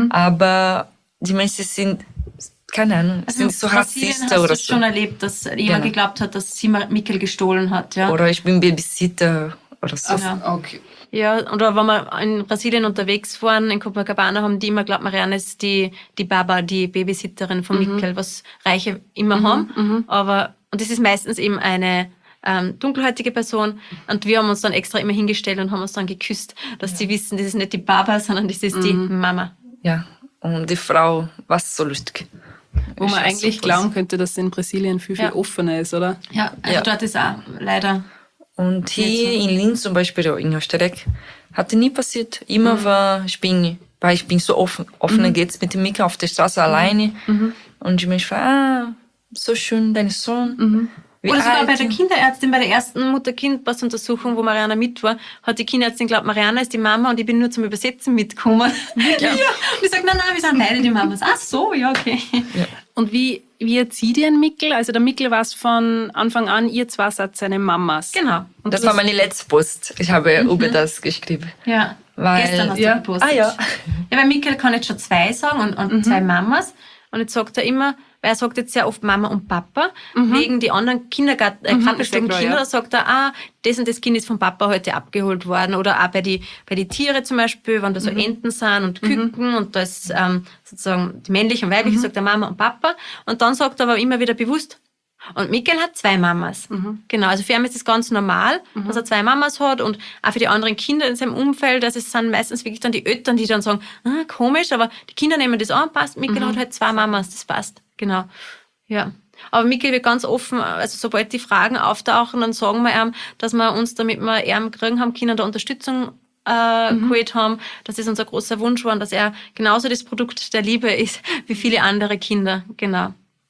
Aber die Menschen sind, keine Ahnung, sind so Rassisten oder oder so. Hast du schon erlebt, dass jemand geglaubt hat, dass sie Mikkel gestohlen hat, ja? Oder ich bin Babysitter oder so. Okay. Ja, oder wenn wir in Brasilien unterwegs waren, in Copacabana, haben die immer geglaubt, Marianne ist die Baba, die Babysitterin von Mikkel, was Reiche immer haben. Aber, und das ist meistens eben eine dunkelhäutige Person. Und wir haben uns dann extra immer hingestellt und haben uns dann geküsst, dass die wissen, das ist nicht die Baba, sondern das ist die Mama. Ja, und die Frau war so lustig. Wo man eigentlich glauben könnte, dass es in Brasilien viel offener ist, oder? Ja, also dort ist auch leider... Und hier in Linz zum Beispiel, oder in Österreich, hatte nie passiert. Immer ich bin so offen geht's mit dem Mikkel auf der Straße alleine. Und die Menschen fragen, so schön, dein Sohn. Wie Oder sogar alt? bei der Kinderärztin, bei der ersten Mutter-Kind-Pass-Untersuchung, wo Mariana mit war, hat die Kinderärztin geglaubt, Mariana ist die Mama und ich bin nur zum Übersetzen mitgekommen. Ja. Und ich sage, nein, wir sind beide die Mamas. Ach so, ja, okay. Ja. Und wie erzieht ihr den Mikkel? Also der Mikkel war es von Anfang an, ihr zwei seid seine Mamas. Genau. Und das war meine letzte Post. Ich habe über das geschrieben. Ja, gestern hast du gepostet. Ja. Ja, weil Mikkel kann jetzt schon 2 sagen und 2 Mamas. Und jetzt sagt er immer, weil er sagt jetzt sehr oft Mama und Papa, wegen die anderen Krabbelstubenkinder, da sagt er, das und das Kind ist vom Papa heute abgeholt worden. Oder auch bei die Tiere zum Beispiel, wenn da so Enten sind und Küken und da ist sozusagen die männliche und weibliche, sagt er Mama und Papa. Und dann sagt er aber immer wieder bewusst, und Mikkel hat 2 Mamas. Genau, also für ihn ist das ganz normal, dass er 2 Mamas hat und auch für die anderen Kinder in seinem Umfeld, also es sind meistens wirklich dann die Eltern, die dann sagen, komisch, aber die Kinder nehmen das an, passt, Mikkel hat halt 2 Mamas, das passt. Genau, ja. Aber Mikkel wird ganz offen, also sobald die Fragen auftauchen, dann sagen wir ihm, dass wir uns, damit wir ihn kriegen haben, Kinder der Unterstützung geholt haben, dass das unser großer Wunsch war und dass er genauso das Produkt der Liebe ist wie viele andere Kinder, genau.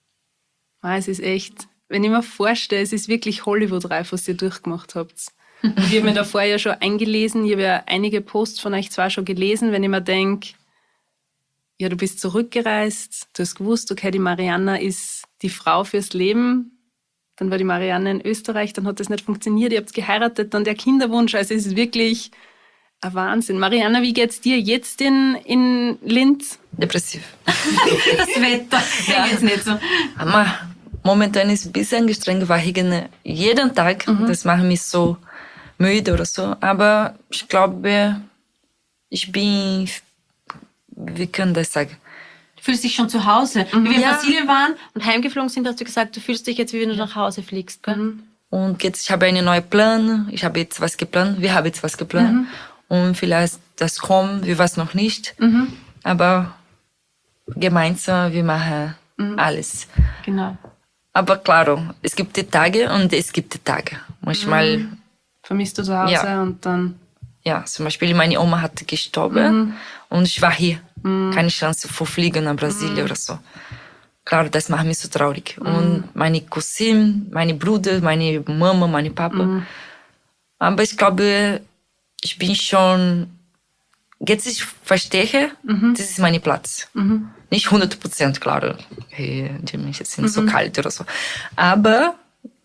Es ist echt, wenn ich mir vorstelle, es ist wirklich Hollywood-reif, was ihr durchgemacht habt. Ich habe mir da vorher ja schon eingelesen, ich habe ja einige Posts von euch zwar schon gelesen, wenn ich mir denke, ja, du bist zurückgereist, du hast gewusst, okay, die Marianna ist die Frau fürs Leben, dann war die Marianna in Österreich, dann hat das nicht funktioniert, ihr habt geheiratet, dann der Kinderwunsch, also es ist wirklich ein Wahnsinn. Marianna, wie geht's dir jetzt in Linz? Depressiv. Das Wetter, mir geht's nicht so. Aber momentan ist es ein bisschen angestrengt, weil jeden Tag, das macht mich so müde oder so. Aber ich glaube, ich bin, wie kann ich das sagen? Du fühlst dich schon zu Hause. Wie wir in Brasilien waren und heimgeflogen sind, hast du gesagt, du fühlst dich jetzt, wie wenn du nach Hause fliegst. Gell? Und jetzt, ich habe einen neuen Plan. Ich habe jetzt was geplant. Wir haben jetzt was geplant. Und vielleicht das kommt, wir wissen noch nicht. Aber gemeinsam, wir machen alles. Genau. Aber klar, es gibt die Tage und es gibt die Tage. Manchmal... Vermisst du zu Hause und dann... Ja, zum Beispiel meine Oma hat gestorben und ich war hier. Keine Chance zu fliegen nach Brasilien oder so. Klar, das macht mich so traurig. Und meine Cousine, meine Brüder, meine Mama, meine Papa. Aber ich glaube, ich bin schon... Jetzt ich verstehe, das ist mein Platz. Nicht 100%, klar. Hey, die Menschen sind so kalt oder so. Aber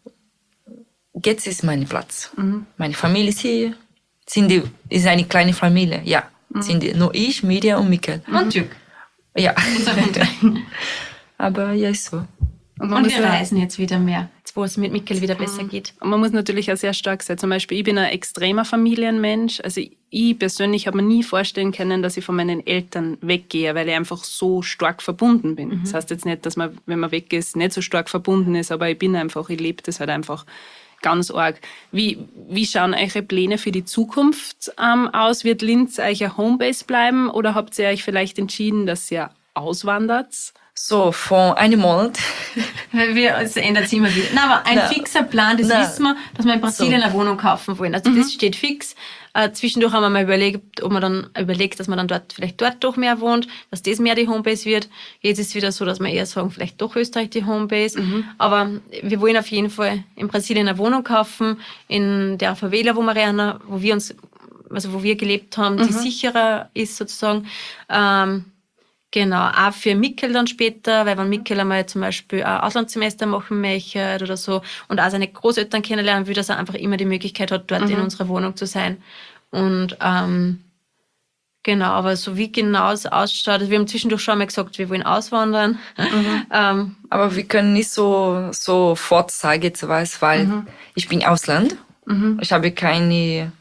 jetzt ist mein Platz. Meine Familie ist hier. Ist eine kleine Familie, ja. Sind nur ich, Miriam und Mikkel. Und Jürg. Ja. Aber ja, ist so. Und wir reisen jetzt wieder mehr, jetzt wo es mit Mikkel wieder besser geht. Und man muss natürlich auch sehr stark sein. Zum Beispiel, ich bin ein extremer Familienmensch. Also ich persönlich habe mir nie vorstellen können, dass ich von meinen Eltern weggehe, weil ich einfach so stark verbunden bin. Das heißt jetzt nicht, dass man, wenn man weg ist, nicht so stark verbunden ist, aber ich lebe das halt einfach ganz arg. Wie schauen eure Pläne für die Zukunft aus? Wird Linz euch Homebase bleiben oder habt ihr euch vielleicht entschieden, dass ihr auswandert? So, vor einem Monat. Es ändert sich immer wieder. Nein, aber ein fixer Plan, das wissen wir, dass wir in Brasilien eine Wohnung kaufen wollen. Also das steht fix. Zwischendurch haben wir mal überlegt, dass man dann dort doch mehr wohnt, dass das mehr die Homebase wird. Jetzt ist es wieder so, dass wir eher sagen, vielleicht doch Österreich die Homebase. Aber wir wollen auf jeden Fall in Brasilien eine Wohnung kaufen, in der Favela, wo wir gelebt haben, die sicherer ist sozusagen. Genau, auch für Mikkel dann später, weil wenn Mikkel einmal zum Beispiel ein Auslandssemester machen möchte oder so und auch seine Großeltern kennenlernen will, dass er einfach immer die Möglichkeit hat, dort in unserer Wohnung zu sein. Und genau, aber so wie genau es ausschaut, also wir haben zwischendurch schon mal gesagt, wir wollen auswandern. Aber wir können nicht so sagen, jetzt weil ich bin Ausland. Ich habe keine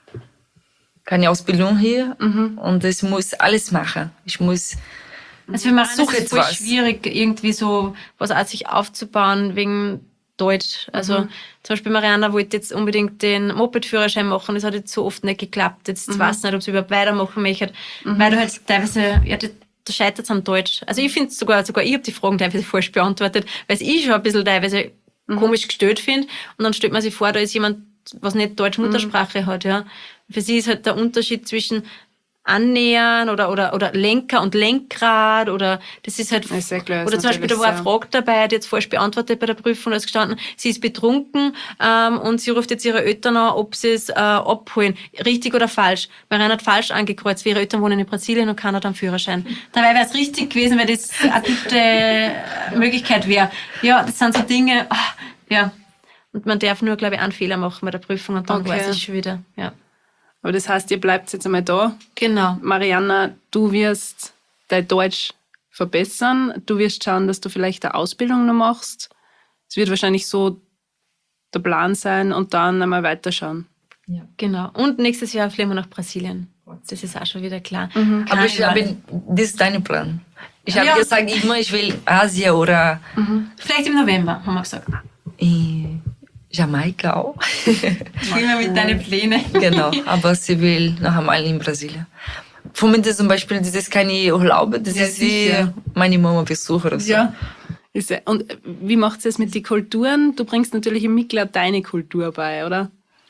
Ausbildung hier und ich muss alles machen. Ich muss Also für Marianne ist es voll was. schwierig, irgendwie so was an sich aufzubauen wegen Deutsch. Also zum Beispiel Marianne wollte jetzt unbedingt den Moped-Führerschein machen, das hat jetzt so oft nicht geklappt. Jetzt weiß ich nicht, ob sie überhaupt weitermachen möchte, weil du halt teilweise, ja, da scheitert es am Deutsch. Also ich finde sogar ich habe die Fragen teilweise falsch beantwortet, weil ich schon ein bisschen teilweise komisch gestellt finde und dann stellt man sich vor, da ist jemand, was nicht Deutsch-Muttersprache hat, ja. Für sie ist halt der Unterschied zwischen Annähern oder Lenker und Lenkrad oder das ist halt, Das ist sehr klar, oder zum Beispiel da war eine Frage dabei, die jetzt falsch beantwortet bei der Prüfung, da ist gestanden, sie ist betrunken und sie ruft jetzt ihre Eltern an, ob sie es abholen. Richtig oder falsch? Marianne hat falsch angekreuzt, ihre Eltern wohnen in Brasilien und keiner hat einen Führerschein. Dabei wäre es richtig gewesen, weil das eine gute Möglichkeit wäre. Ja, das sind so Dinge, ja. Und man darf nur, glaube ich, einen Fehler machen bei der Prüfung und dann weiß ich schon wieder, ja. Aber das heißt, ihr bleibt jetzt einmal da. Genau. Marianne, du wirst dein Deutsch verbessern. Du wirst schauen, dass du vielleicht eine Ausbildung noch machst. Es wird wahrscheinlich so der Plan sein und dann einmal weiterschauen. Ja. Genau. Und nächstes Jahr fliegen wir nach Brasilien. Das ist auch schon wieder klar. Aber das ist dein Plan. Ich habe gesagt, ich will Asien oder Vielleicht im November, haben wir gesagt. Jamaika auch. Spielen wir mit deinen Plänen. Genau, aber sie will noch einmal in Brasilien. Für mich zum Beispiel, das ist keine Urlaub, das ist meine Mama Besuch oder so. Ja. Und wie macht es mit den Kulturen? Du bringst natürlich im Mikkel deine Kultur bei, oder?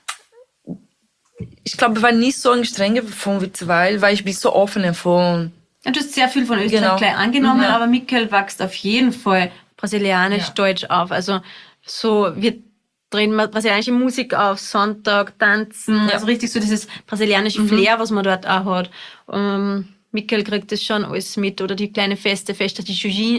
Ich glaube, ich war nicht so anstrengend von Witzweil, weil ich bin so offen von... Ja, du hast sehr viel von Österreich gleich angenommen, aber Mikkel wächst auf jeden Fall brasilianisch-deutsch auf. Also so, wir drehen brasilianische Musik auf, Sonntag, tanzen, also richtig so dieses brasilianische Flair, was man dort auch hat. Mikkel kriegt das schon alles mit, oder die kleine Feste, die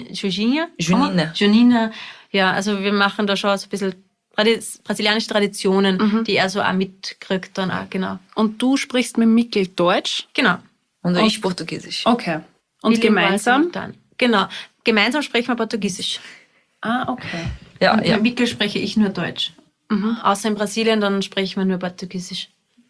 Junina. Ja, also wir machen da schon so ein bisschen brasilianische Traditionen, die er so auch mitkriegt dann auch, genau. Und du sprichst mit Mikkel Deutsch? Genau. Und ich Portugiesisch. Okay. Und gemeinsam? Genau. Gemeinsam sprechen wir Portugiesisch. Ah, okay. Ja, Mit Mikkel spreche ich nur Deutsch. Außer in Brasilien, dann sprechen wir nur Portugiesisch.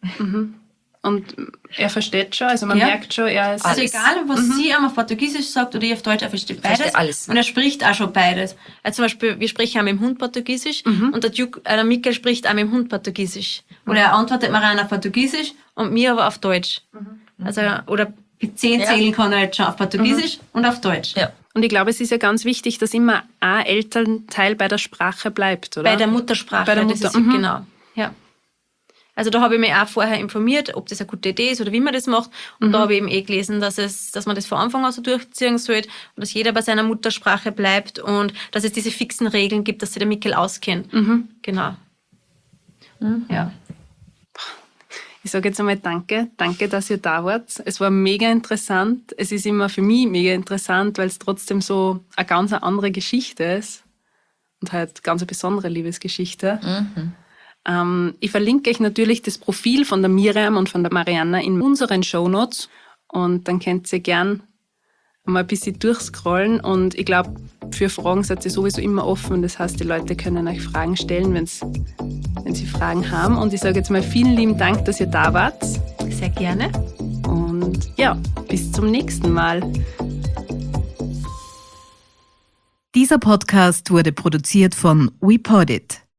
Und er versteht schon, also man merkt schon, er ist... Also egal, was sie einmal auf Portugiesisch sagt oder ich auf Deutsch, er versteht beides. Versteht alles. Und er spricht auch schon beides. Also zum Beispiel, wir sprechen auch mit dem Hund Portugiesisch und der Mikkel spricht auch mit dem Hund Portugiesisch. Oder er antwortet Marianne auf Portugiesisch und mir aber auf Deutsch. Also, oder mit 10 zählen kann er jetzt schon auf Portugiesisch und auf Deutsch. Ja. Und ich glaube, es ist ja ganz wichtig, dass immer ein Elternteil bei der Sprache bleibt, oder? Bei der Muttersprache, Bei der Mutter. das ist genau. Ja. Also da habe ich mich auch vorher informiert, ob das eine gute Idee ist oder wie man das macht. Und da habe ich eben gelesen, dass man das von Anfang an so durchziehen sollte und dass jeder bei seiner Muttersprache bleibt und dass es diese fixen Regeln gibt, dass sich der Mikkel auskennt. Genau. Ja. Ich sage jetzt einmal danke, dass ihr da wart. Es war mega interessant. Es ist immer für mich mega interessant, weil es trotzdem so eine ganz andere Geschichte ist und halt ganz eine besondere Liebesgeschichte. Ich verlinke euch natürlich das Profil von der Miriam und von der Marianne in unseren Shownotes und dann könnt ihr gern mal ein bisschen durchscrollen und ich glaube, für Fragen seid ihr sowieso immer offen. Das heißt, die Leute können euch Fragen stellen, wenn sie Fragen haben. Und ich sage jetzt mal vielen lieben Dank, dass ihr da wart. Sehr gerne. Und ja, bis zum nächsten Mal. Dieser Podcast wurde produziert von WePodit.